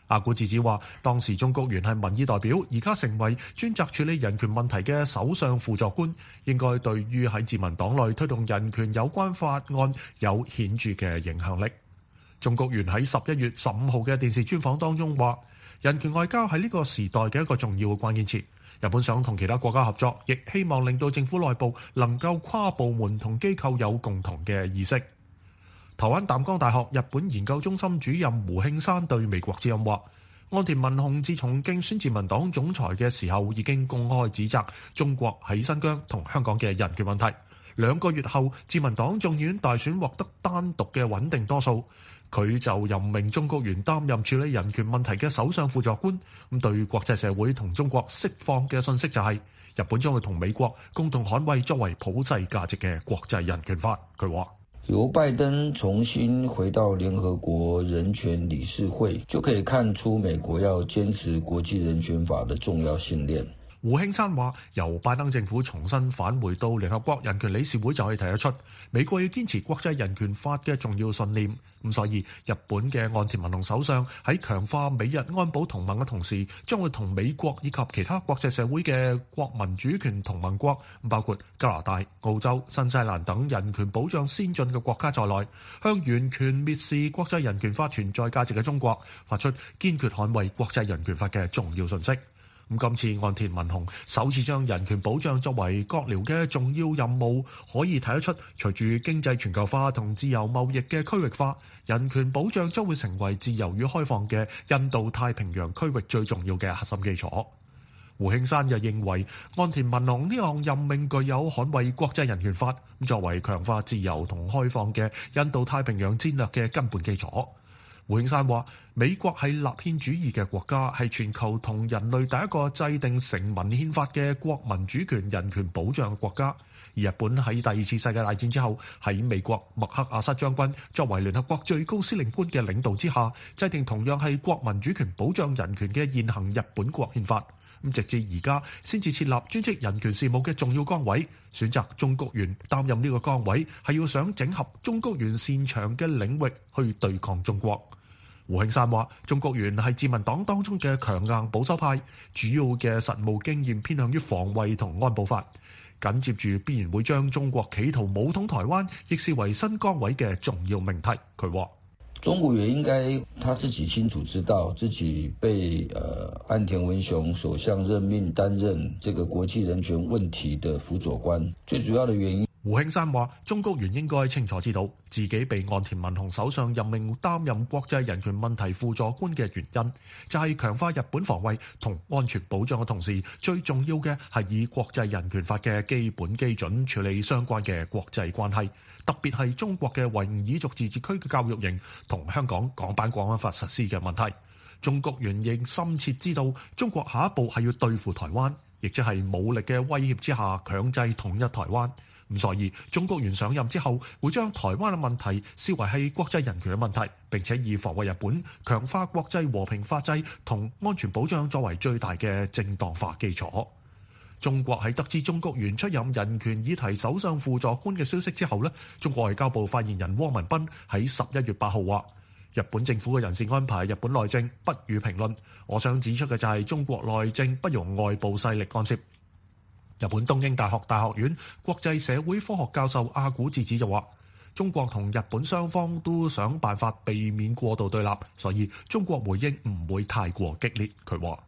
阿古智子話，當時中谷元係民意代表，而家成為專責處理人權問題嘅首相輔助官，應該對於喺自民黨內推動人權有關法案有顯著嘅影響力。中谷元喺11月15號嘅電視專訪當中話，人權外交係呢個時代嘅一個重要嘅關鍵詞。日本想同其他國家合作，亦希望令到政府內部能夠跨部門同機構有共同嘅意識。台灣淡江大學日本研究中心主任胡慶山對美國之音話，岸田文雄自從競選自民黨總裁嘅時候，已經公開指責中國喺新疆同香港嘅人權問題。2個月後，自民黨眾議院大選獲得單獨嘅穩定多數，佢就任命中谷元擔任處理人權問題嘅首相輔助官。咁對國際社會同中國釋放嘅信息就係，日本將會同美國共同捍衛作為普世價值嘅國際人權法。佢話， 由拜登重新回到聯合國人權理事會，就可以看出美國要堅持國際人權法的重要信念。 胡慶山話，由拜登政府重新返回到聯合國人權理事會就可以睇得出，美國要堅持國際人權法嘅重要信念。咁所以日本嘅岸田文雄首相喺強化美日安保同盟嘅同時，將會同美國以及其他國際社會嘅國民主權同盟國，包括加拿大、澳洲、新西蘭等人權保障先進嘅國家在內，向完全蔑視國際人權法存在價值嘅中國發出堅決捍衛國際人權法嘅重要信息。今次岸田文雄首次將人權保障作為閣僚嘅重要任務，可以睇得出，隨住經濟全球化同自由貿易嘅區域化，人權保障將會成為自由與開放嘅印度太平洋區域最重要嘅核心基礎。胡慶山又認為，岸田文雄呢項任命具有捍衛國際人權法，作為強化自由同開放嘅印度太平洋戰略嘅根本基礎。胡慶山話，美國係立憲主義嘅國家，係全球同人類第一個制定成文憲法嘅國民主權人權保障嘅國家。而日本喺第二次世界大戰之後，喺美國麥克阿瑟將軍作為聯合國最高司令官嘅領導之下，制定同樣係國民主權保障人權嘅現行日本國憲法。直至而家先至設立專職人權事務嘅重要崗位，選擇中谷元擔任呢個崗位，係要想整合中谷元擅長嘅領域去對抗中國。胡慶山話，中谷元係自民黨當中嘅強硬保守派，主要嘅實務經驗偏向於防衛同安保法，緊接住必然會將中國企圖武統台灣亦視為新崗位嘅重要命題。佢話， 中谷元應該他自己清楚知道自己被岸田文雄首相任命擔任這個國際人權問題的輔佐官，最主要的原因。 胡慶山話，中谷元應該清楚知道自己被岸田文雄首相任命擔任國際人權問題輔助官嘅原因，就係強化日本防衛同安全保障嘅同時，最重要嘅係以國際人權法嘅基本基準處理相關嘅國際關係，特別係中國嘅維吾爾族自治區嘅教育營同香港港版國安法實施嘅問題。中谷元亦深切知道中國下一步係要對付台灣，亦即係武力嘅威脅之下強制統一台灣。所以中谷元上任之後，會將台灣嘅問題視為係國際人權嘅問題，並且以防衛日本、強化國際和平法制同安全保障作為最大嘅正當化基礎。中國喺得知中谷元出任人權議題首相輔助官嘅消息之後呢，中國外交部發言人汪文斌喺11月8號話，日本政府嘅人事安排日本內政，不予評論。我想指出嘅就係中國內政不容外部勢力干涉。日本東京大學大學院國際社會科學教授阿古智子就話，中國同日本雙方都想辦法避免過度對立，所以中國回應唔會太過激烈。佢話，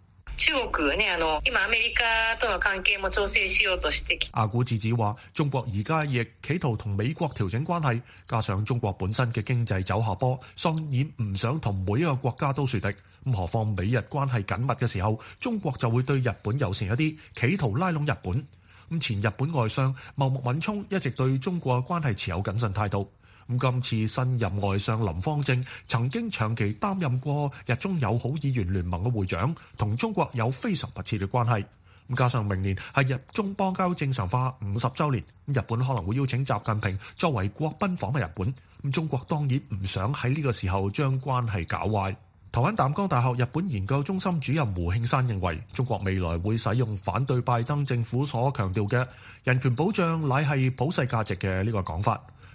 阿古智子話，中國而家亦企圖同美國調整關係，加上中國本身嘅經濟走下坡，當然唔想同每一個國家都樹敵。何況美日關係緊密嘅時候，中國就會對日本友善一啲，企圖拉攏日本。前日本外相茂木敏充一直對中國嘅關係持有謹慎態度。今次新任外相林芳正曾經長期擔任過日中友好議員聯盟嘅會長，同中國有非常密切嘅關係。加上明年係日中邦交正常化50週年，日本可能會邀請習近平作為國賓訪問日本。中國當然唔想喺呢個時候將關係搞壞。台灣淡江大學日本研究中心主任胡慶山認為，中國未來會使用反對拜登政府所強調嘅人權保障乃係普世價值嘅呢個講法。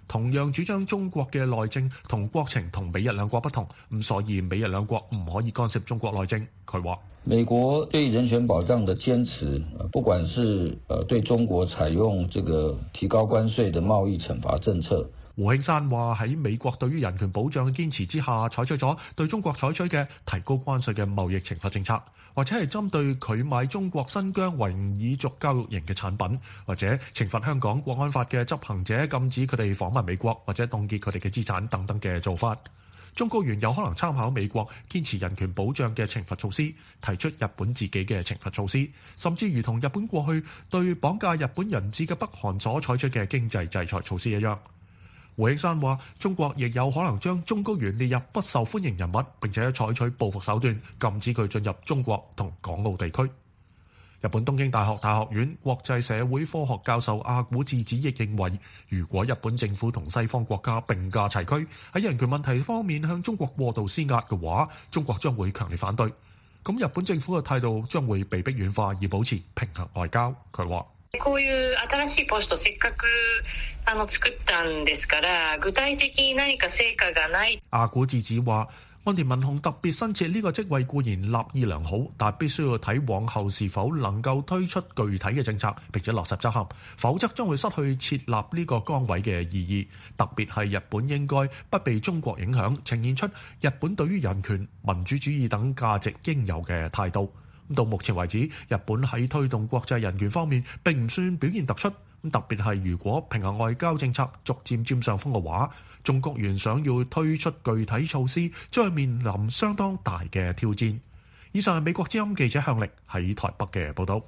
同樣主張中國嘅內政同國情同美日兩國不同，咁所以美日兩國唔可以干涉中國內政。佢話： 美國對人權保障的堅持，不管是對中國採用這個提高關稅的貿易懲罰政策。 胡慶山話喺美國對於人權保障嘅堅持之下，採取咗對中國採取嘅提高關稅嘅貿易懲罰政策，或者係針對佢買中國新疆維吾爾族教育營嘅產品，或者懲罰香港國安法嘅執行者，禁止佢哋訪問美國或者凍結佢哋嘅資產等等嘅做法。中高原有可能參考美國堅持人權保障嘅懲罰措施，提出日本自己嘅懲罰措施，甚至如同日本過去對綁架日本人質嘅北韓所採取嘅經濟制裁措施一樣。胡慶山話：中國亦有可能將中高原列入不受歡迎人物，並且採取報復手段，禁止佢進入中國同港澳地區。日本東京大學大學院國際社會科學教授阿古智子亦認為，如果日本政府同西方國家並駕齊驅，喺人權問題方面向中國過度施壓嘅話，中國將會強烈反對。咁日本政府嘅態度將會被迫軟化，以保持平衡外交。佢話： こういう新しいポストせっかく作ったんですから具體的に何か成果がない。 阿古智子話：岸田文雄特別新設呢個職位固然立意良好，但必須要睇往後是否能夠推出具體嘅政策並且落實執行，否則將會失去設立呢個崗位嘅意義。特別係日本應該不被中國影響，呈現出日本對於人權、民主主義等價值應有嘅態度。到目前為止，日本喺推動國際人權方面並唔算表現突出。特別係如果平衡外交政策逐漸佔上風嘅話，中國原想要推出具體措施，將會面臨相當大嘅挑戰。以上係美國之音記者向力喺台北嘅報導。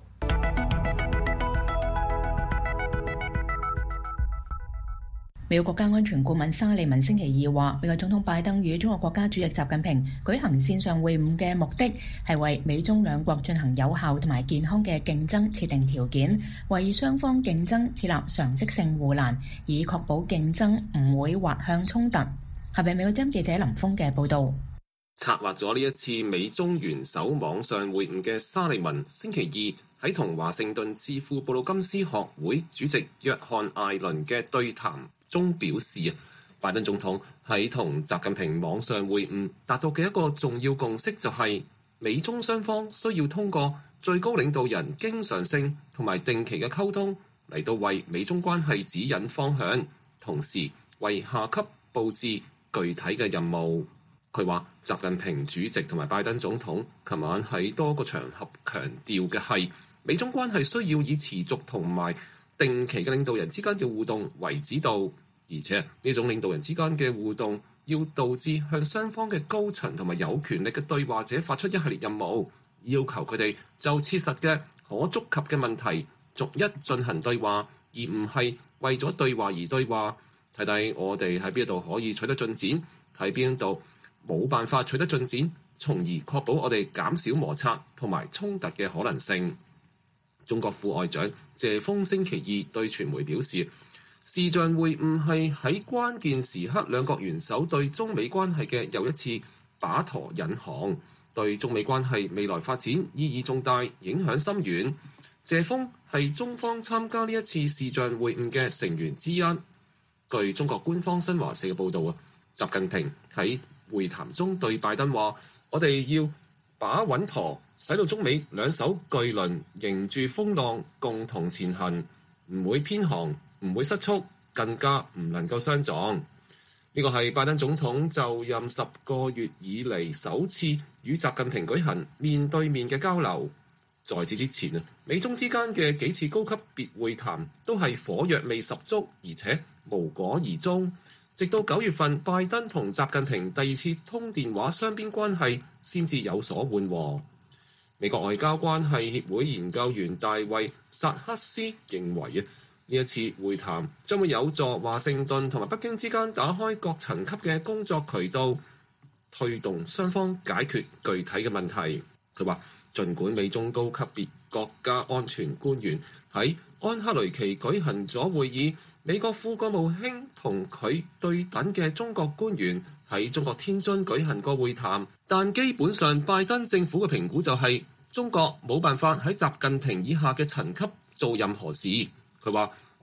美國國家安全顧問沙利文星期二話，美國總統拜登與中國國家主席習近平舉行線上會晤嘅目的係為美中兩國進行有效同埋健康嘅競爭設定條件，為雙方競爭設立常識性護欄，以確保競爭唔會滑向衝突。下邊美國之音記者林峰嘅報導。 策劃咗呢一次美中元首網上會晤嘅沙利文星期二喺同華盛頓智庫布魯金斯學會主席約翰艾倫嘅對談中表示，拜登總統喺同習近平網上會晤達到嘅一個重要共識就係美中雙方需要通過最高領導人經常性同埋定期嘅溝通嚟到為美中關係指引方向，同時為下級佈置具體嘅任務。佢話習近平主席同埋拜登總統琴晚喺多個場合強調嘅係美中關係需要以持續同埋定期嘅領導人之間嘅互動為指導，而且呢種領導人之間嘅互動要導致向雙方嘅高層同埋有權力嘅對話者發出一系列任務，要求佢哋就切實嘅可觸及嘅問題逐一進行對話，而唔係為咗對話而對話。睇睇我哋喺邊度可以取得進展，睇邊度冇辦法取得進展，從而確保我哋減少摩擦同埋衝突嘅可能性。中國副外長謝鋒星期二對傳媒表示，視像會晤係喺關鍵時刻兩國元首對中美關係嘅又一次把舵引航，對中美關係未來發展意義重大，影響深遠。謝鋒係中方參加呢一次視像會晤嘅成員之一。據中國官方新華社嘅報導，習近平喺會談中對拜登話：我哋要把穩舵，使到中美兩艘巨輪迎住風浪共同前行，唔會偏航，唔會失速，更加唔能夠相撞。呢個係拜登總統就任10個月以嚟首次與習近平舉行面對面嘅交流。在此之前美中之間嘅幾次高級別會談都係火藥味十足，而且無果而終。直到9月份，拜登同習近平第二次通電話，雙邊關係先至有所緩和。美國外交關係協會研究員大衛薩克斯認為呢一次會談將會有助華盛頓同埋北京之間打開各層級嘅工作渠道，推動雙方解決具體嘅問題。佢話，儘管美中高級別國家安全官員喺安克雷奇舉行咗會議，美國副國務卿同佢對等嘅中國官員喺中國天津舉行過會談，但基本上拜登政府嘅評估就係中國冇辦法喺習近平以下嘅層級做任何事。佢話：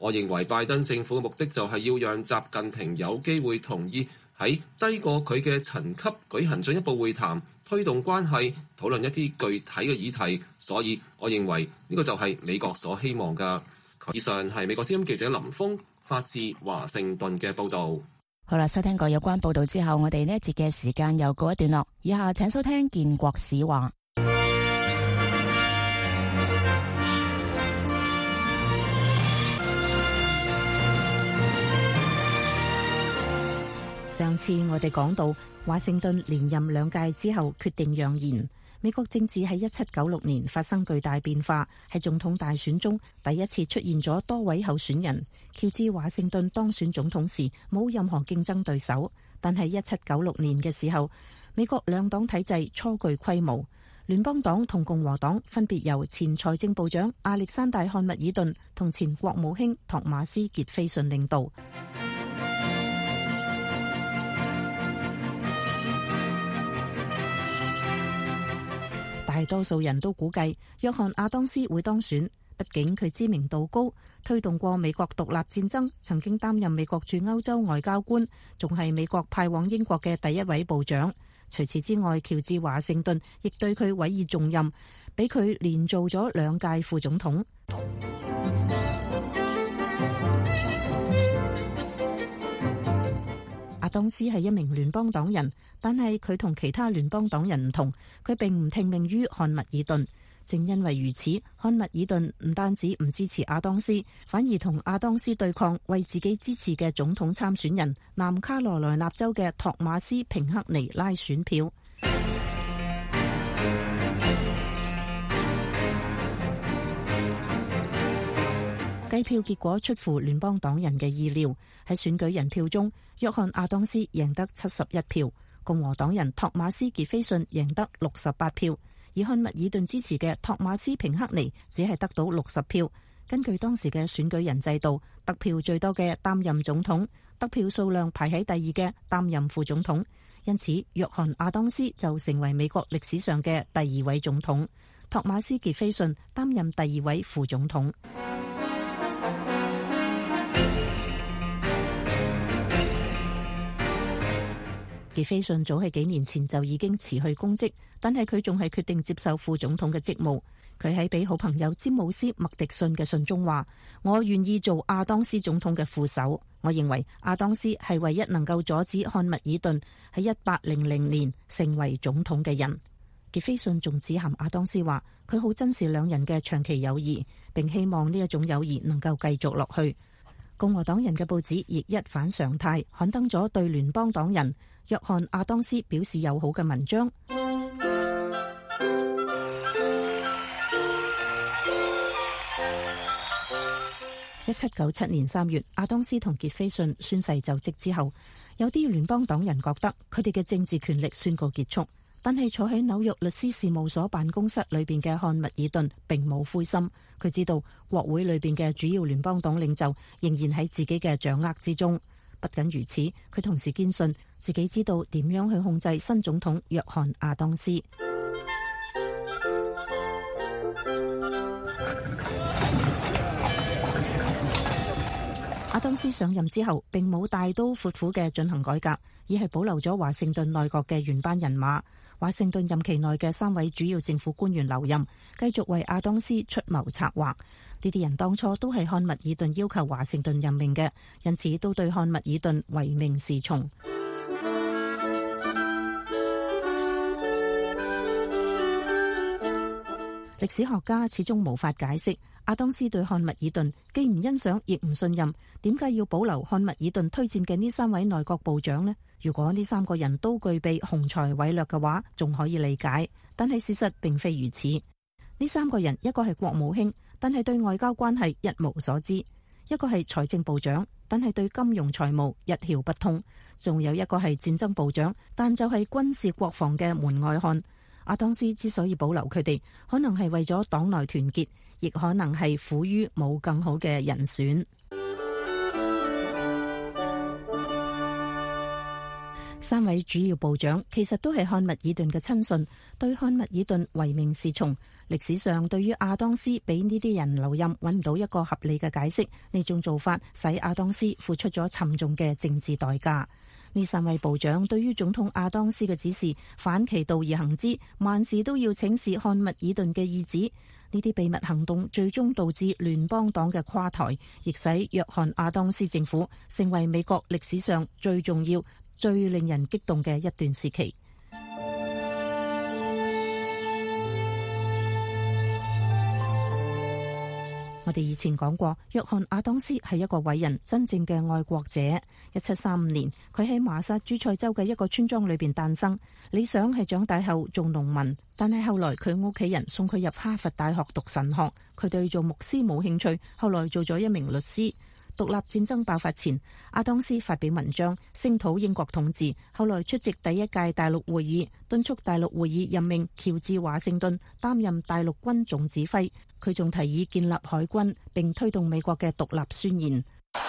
我認為拜登政府嘅目的就係要讓習近平有機會同意喺低過佢嘅層級舉行進一步會談，推動關係，討論一啲具體嘅議題。所以我認為呢個就係美國所希望㗎。以上係美國之音記者林峰發自華盛頓嘅報導。 好啦，收聽過有關報導之後，我哋呢一節嘅時間又告一段落。以下請收聽建國史話。上次我哋講到，華盛頓連任2屆之後，決定讓賢。美國政治喺1796年發生巨大變化，喺總統大選中第一次出現咗多位候選人。喬治華盛頓當選總統時冇任何競爭對手，但係1796年嘅時候，美國兩黨體制初具規模，聯邦黨同共和黨分別由前財政部長亞歷山大·漢密爾頓同前國務卿托馬斯·傑斐遜領導。大多數人都估計約翰亞當斯會當選，畢竟佢知名度高，推動過美國獨立戰爭，曾經擔任美國駐歐洲外交官，仲係美國派往英國嘅第一位部長。除此之外，喬治華盛頓亦對佢委以重任，俾佢連做咗2屆副總統。亞當斯係一名聯邦黨人，但係佢同其他聯邦黨人唔同，佢並唔聽命於漢密爾頓。正因為如此，漢密爾頓唔單止唔支持亞當斯，反而同亞當斯對抗為自己支持嘅總統參選人南卡羅來納州嘅托馬斯·平克尼拉選票。計票結果出乎聯邦黨人嘅意料，喺選舉人票中，約翰亞當斯贏得71票，共和黨人托馬斯傑菲遜贏得68票，而漢密爾頓支持嘅托馬斯平克尼只係得到60票。根據當時嘅選舉人制度，得票最多嘅擔任總統，得票數量排喺第二嘅擔任副總統，因此約翰亞當斯就成為美國歷史上嘅第2位總統，托馬斯傑菲遜擔任第2位副總統。傑菲遜早喺幾年前就已經辭去公職，但係佢仲係決定接受副總統嘅職務。佢喺俾好朋友詹姆斯麥迪遜嘅信中話：我願意做亞當斯總統嘅副手。我認為亞當斯係唯一能夠阻止漢密爾頓喺1800年成為總統嘅人。傑菲遜仲指含亞當斯話：佢好珍視兩人嘅長期友誼，並希望呢一種友誼能夠繼續落去。共和黨人嘅報紙亦一反常態，刊登咗對聯邦黨人約翰亞當斯表示友好嘅文章。1797年3月，亞當斯同傑菲遜宣誓就職之後，有啲聯邦黨人覺得佢哋嘅政治權力宣告結束，但係坐喺紐約律師事務所辦公室裏邊嘅漢密爾頓並冇灰心，佢知道國會裏邊嘅主要聯邦黨領袖仍然喺自己嘅掌握之中。不僅如此，佢同時堅信自己知道點樣去控制新總統約翰亞當斯。亞當斯上任之後，並冇大刀闊斧嘅進行改革，而係保留咗華盛頓內閣嘅原班人馬。華盛頓任期內嘅3位主要政府官員留任，繼續為亞當斯出謀策劃。呢啲人當初都係漢密爾頓要求華盛頓任命嘅，因此都對漢密爾頓唯命是從。歷史學家始終無法解釋亞當斯對漢密爾頓既唔欣賞亦唔信任，點解要保留漢密爾頓推薦嘅呢3位內閣部長呢？如果呢3個人都具備雄才偉略嘅話，仲可以理解，但係事實並非如此。呢3個人，一個係國務卿，但係對外交關係一無所知；一個係財政部長，但係對金融財務一竅不通；仲有一個係戰爭部長，但就係軍事國防嘅門外漢。亞當斯之所以保留佢哋，可能係為咗黨內團結，亦可能係苦於冇更好嘅人選。3位主要部長其實都係漢密爾頓嘅親信，對漢密爾頓唯命是從。 歷史上對於亞當斯俾呢啲人留任揾唔到一個合理嘅解釋，呢種做法使亞當斯付出咗沉重嘅政治代價。呢3位部長對於總統亞當斯嘅指示反其道而行之，萬事都要請示漢密爾頓嘅意志。呢啲秘密行動最終導致聯邦黨嘅垮台，亦使約翰亞當斯政府成為美國歷史上最重要、最令人激動嘅一段時期。我哋以前講過，約翰亞當斯係一個偉人，真正嘅愛國者。1735年，佢喺麻薩諸塞州嘅一個村莊裏邊誕生，理想係長大後做農民，但係後來佢屋企人送佢入哈佛大學讀神學，佢對做牧師冇興趣，後來做咗一名律師。獨立戰爭爆發前，亞當斯發表文章聲討英國統治，後來出席第一屆大陸會議，敦促大陸會議任命喬治華盛頓擔任大陸軍總指揮。佢仲提議建立海軍，並推動美國嘅獨立宣言。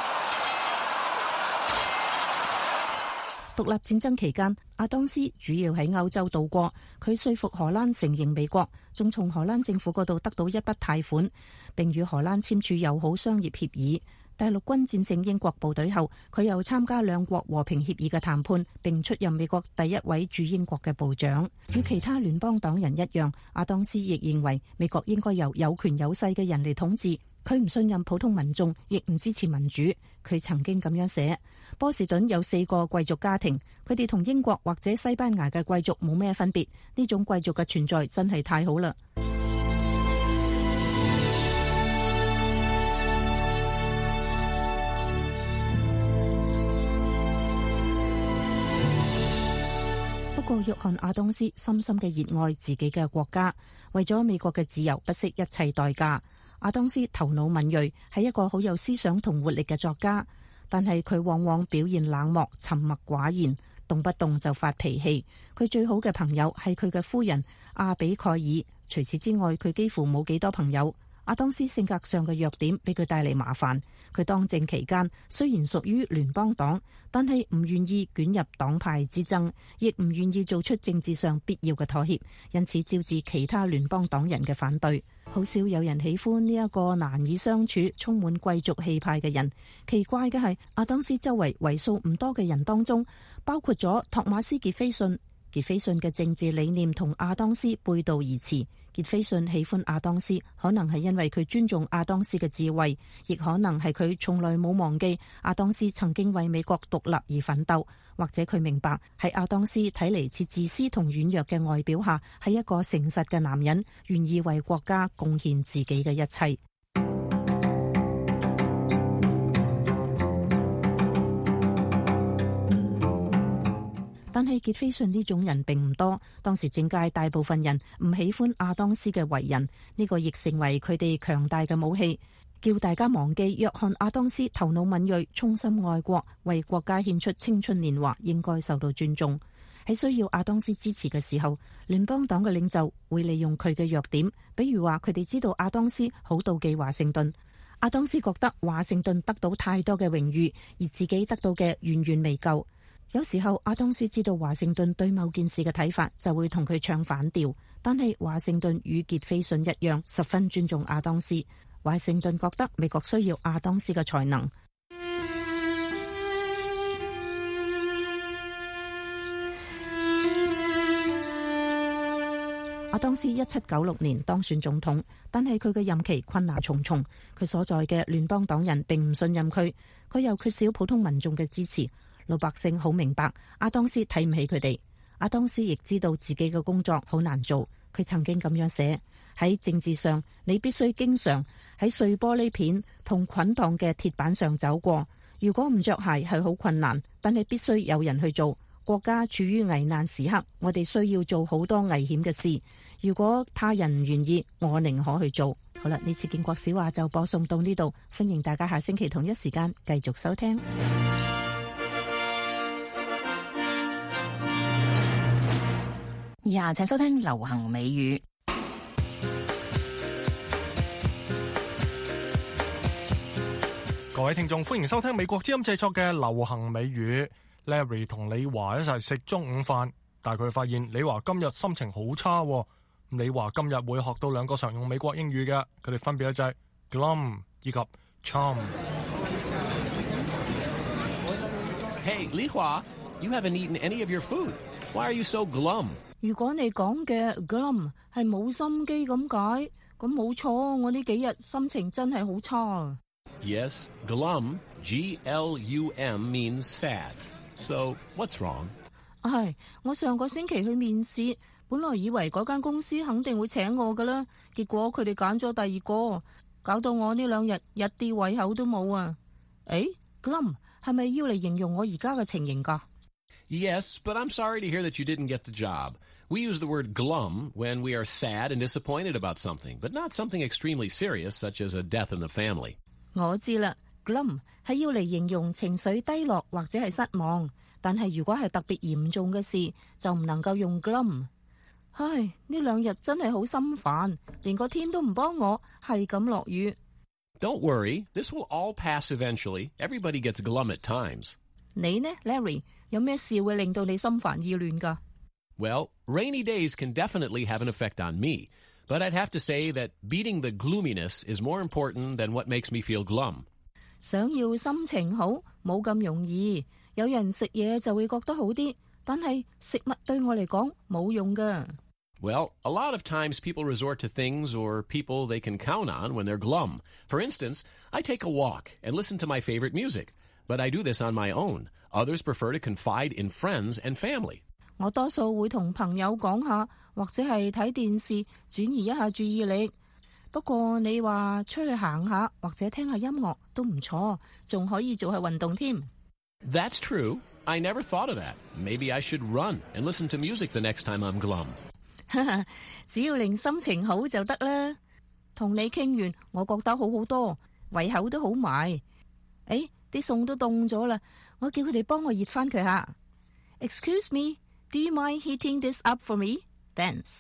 獨立戰爭期間，亞當斯主要喺歐洲度過，佢說服荷蘭承認美國，仲從荷蘭政府嗰度得到一筆貸款，並與荷蘭簽署友好商業協議。大陸軍戰勝英國部隊後，佢又參加兩國和平協議嘅談判，並出任美國第一位駐英國嘅部長。與其他聯邦黨人一樣，亞當斯亦認為美國應該由有權有勢嘅人嚟統治。佢唔信任普通民眾，亦唔支持民主。佢曾經咁樣寫：波士頓有4個貴族家庭，佢哋同英國或者西班牙嘅貴族冇咩分別。呢種貴族嘅存在真係太好啦。不過約翰亞當斯深深嘅熱愛自己嘅國家，為咗美國嘅自由不惜一切代價。亞當斯頭腦敏銳，係一個好有思想同活力嘅作家，但係佢往往表現冷漠、沉默寡言，動不動就發脾氣。佢最好嘅朋友係佢嘅夫人阿比蓋爾，除此之外佢幾乎冇幾多朋友。亞當斯性格上嘅弱點俾佢帶嚟麻煩。佢當政期間雖然屬於聯邦黨，但係唔願意捲入黨派之爭，亦唔願意做出政治上必要嘅妥協，因此招致其他聯邦黨人嘅反對。好少有人喜歡呢一個難以相處、充滿貴族氣派嘅人。奇怪嘅係，亞當斯周圍為數唔多嘅人當中，包括咗托馬斯傑菲遜。傑菲遜嘅政治理念同亞當斯背道而馳。傑菲遜喜歡亞當斯，可能係因為佢尊重亞當斯嘅智慧，亦可能係佢從來冇忘記亞當斯曾經為美國獨立而奮鬥，或者佢明白喺亞當斯睇嚟似自私同軟弱嘅外表下，係一個誠實嘅男人，願意為國家貢獻自己嘅一切。但係傑菲遜呢種人並唔多，當時政界大部分人唔喜歡亞當斯嘅為人，呢個亦成為佢哋強大嘅武器，叫大家忘記約翰亞當斯頭腦敏銳、衷心愛國，為國家獻出青春年華，應該受到尊重。喺需要亞當斯支持嘅時候，聯邦黨嘅領袖會利用佢嘅弱點，比如話佢哋知道亞當斯好妒忌華盛頓，亞當斯覺得華盛頓得到太多嘅榮譽，而自己得到嘅遠遠未夠。有時候亞當斯知道華盛頓對某件事嘅睇法，就會同佢唱反調，但係華盛頓與傑菲遜一樣，十分尊重亞當斯。華盛頓覺得美國需要亞當斯嘅才能。亞當斯1796年當選總統，但係佢嘅任期困難重重，佢所在嘅聯邦黨人並唔信任佢，佢又缺少普通民眾嘅支持。老百姓好明白亞當斯睇唔起佢哋，亞當斯亦知道自己嘅工作好難做。佢曾經咁樣寫：喺政治上，你必須經常喺碎玻璃片同捆綁嘅鐵板上走過。如果唔着鞋係好困難，但係必須有人去做。國家處於危難時刻，我哋需要做好多危險嘅事。如果他人唔願意，我寧可去做。好啦，呢次建國小話就播送到呢度，歡迎大家下星期同一時間繼續收聽。 以下請收聽流行美語。 各位聽眾，歡迎收聽美國之音製作嘅流行美語。Larry 同李華一齊食中午飯，但係佢發現李華今日心情好差， 你話今日會學到兩個常用美國英語嘅，佢哋分別就係 glum 以及 chum。 Hey, Li Hua, you haven't eaten any of your food. Why are you so glum? 如果你講嘅 glum 係冇心機咁解，咁冇錯，我呢幾日心情真係好差。 Yes, glum, G-L-U-M, means sad. So, what's wrong? 我上個星期去面試，本來以為嗰間公司肯定會請我噶啦，結果佢哋揀咗第二個，搞到我呢兩日一啲胃口都冇啊。glum 係咪要嚟形容我而家嘅情形㗎？ Yes, but I'm sorry to hear that you didn't get the job. We use the word glum when we are sad and disappointed about something, but not something extremely serious, such as a death in the family. 我知啦 ，glum 係要嚟形容情緒低落或者係失望，但係如果係特別嚴重嘅事，就唔能夠用 glum。呢兩日真係好心煩，連個天都唔幫我，係咁落雨。 Don't worry, this will all pass eventually. Everybody gets glum at times. 你呢 ，Larry， 有咩事會令到你心煩意亂㗎？ Well, rainy days can definitely have an effect on me, but I'd have to say that beating the gloominess is more important than what makes me feel glum. 想要心情好，冇咁容易。有人食嘢就會覺得好啲，但係食物對我嚟講冇用㗎。 Well, a lot of times people resort to things or people they can count on when they're glum. For instance, I take a walk and listen to my favorite music, but I do this on my own. Others prefer to confide in friends and family. 我多數會同朋友講下，或者係睇電視轉移一下注意力。不過你話出去行下或者聽下音樂都唔錯，仲可以做下運動添。 That's true. I never thought of that. Maybe I should run and listen to music the next time I'm glum. 只要令心情好就得啦。同你傾完，我覺得好好多，胃口都好埋。啲餸都凍咗啦，我叫佢哋幫我熱翻佢下。Excuse me, do you mind heating this up for me? Thanks.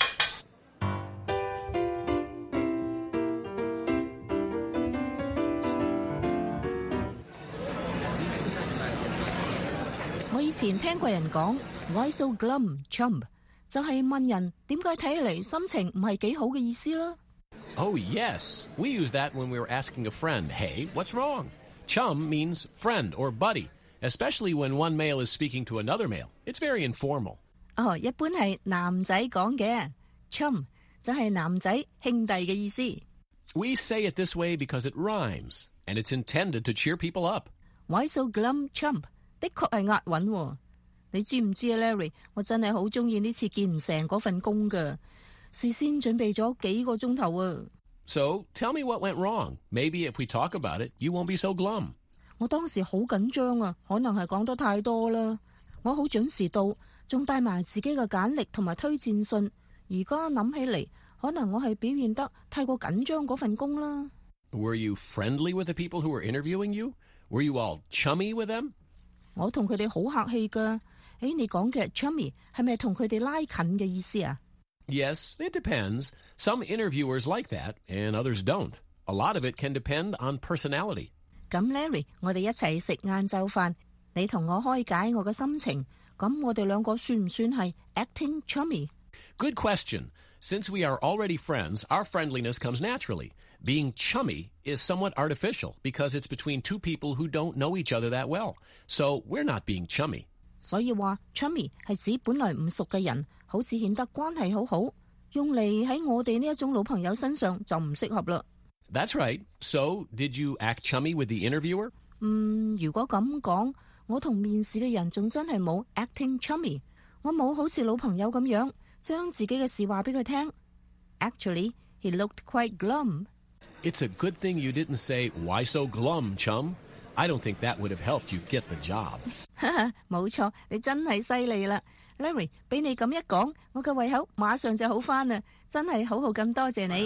我以前聽過人講 Why so glum, chum？ 就係問人點解睇起嚟心情唔係幾好嘅意思啦。 Oh, yes. We use that when we were asking a friend, hey, what's wrong? Chum means friend or buddy, especially when one male is speaking to another male. It's very informal. 一般係男仔講嘅 chum 就係男仔兄弟嘅意思。 We say it this way because it rhymes, and it's intended to cheer people up. Why so glum, chum？ 的確係押韻喎。你知唔知啊 ，Larry？ 我真係好中意呢次見唔成嗰份工㗎，事先準備咗幾個鐘頭啊。 So tell me what went wrong. Maybe if we talk about it, you won't be so glum. 我當時好緊張啊，可能係講得太多啦。我好準時到，仲帶埋自己嘅簡歷同埋推薦信。而家諗起嚟，可能我係表現得太過緊張嗰份工啦。 Were you friendly with the people who were interviewing you? Were you all chummy with them? 我同佢哋好客氣㗎。你講嘅 chummy 係咪同佢哋拉近嘅意思啊？ Yes, it depends. Some interviewers like that, and others don't. A lot of it can depend on personality. 咁 Larry， 我哋一齊食晏晝飯，你同我開解我嘅心情，咁我哋兩個算唔算係 acting chummy？ Good question. Since we are already friends, our friendliness comes naturally. Being chummy is somewhat artificial because it's between two people who don't know each other that well. So we're not being chummy. 所以話 chummy 係指本來唔熟嘅人，好似顯得關係好好，用嚟喺我哋呢一種老朋友身上就唔適合啦。 That's right. So, did you act chummy with the interviewer? 如果咁講，我同面試嘅人仲真係冇 acting chummy， 我冇好似老朋友咁樣將自己嘅事話俾佢聽。Actually, he looked quite glum. It's a good thing you didn't say, "Why so glum, chum?" I don't think that would have helped you get the job. 冇錯，你真係犀利啦 ，Larry。俾你咁一講，我嘅胃口馬上就好返啦，真係好咁多謝你。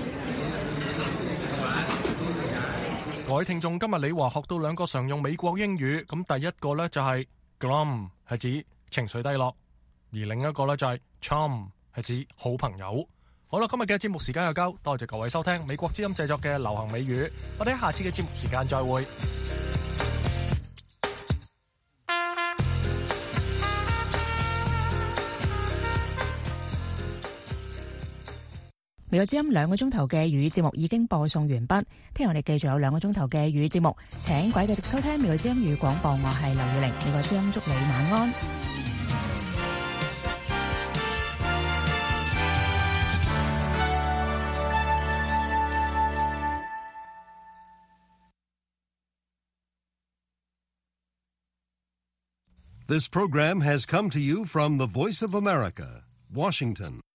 各位聽眾，今日李華學到兩個常用美國英語，咁第一個呢就係 glum 係指情緒低落，而另一個呢就係 chum 係指好朋友。好啦，今日嘅節目時間又夠，多謝各位收聽美國之音製作嘅流行美語，我哋喺下次嘅節目時間再會。 美國之音2個鐘頭嘅粵語節目已經播送完畢，聽日我哋繼續有2個鐘頭嘅粵語節目，請各位繼續收聽美國之音粵語廣播，我係劉月玲，美國之音祝你晚安。 This program has come to you from the Voice of America, Washington.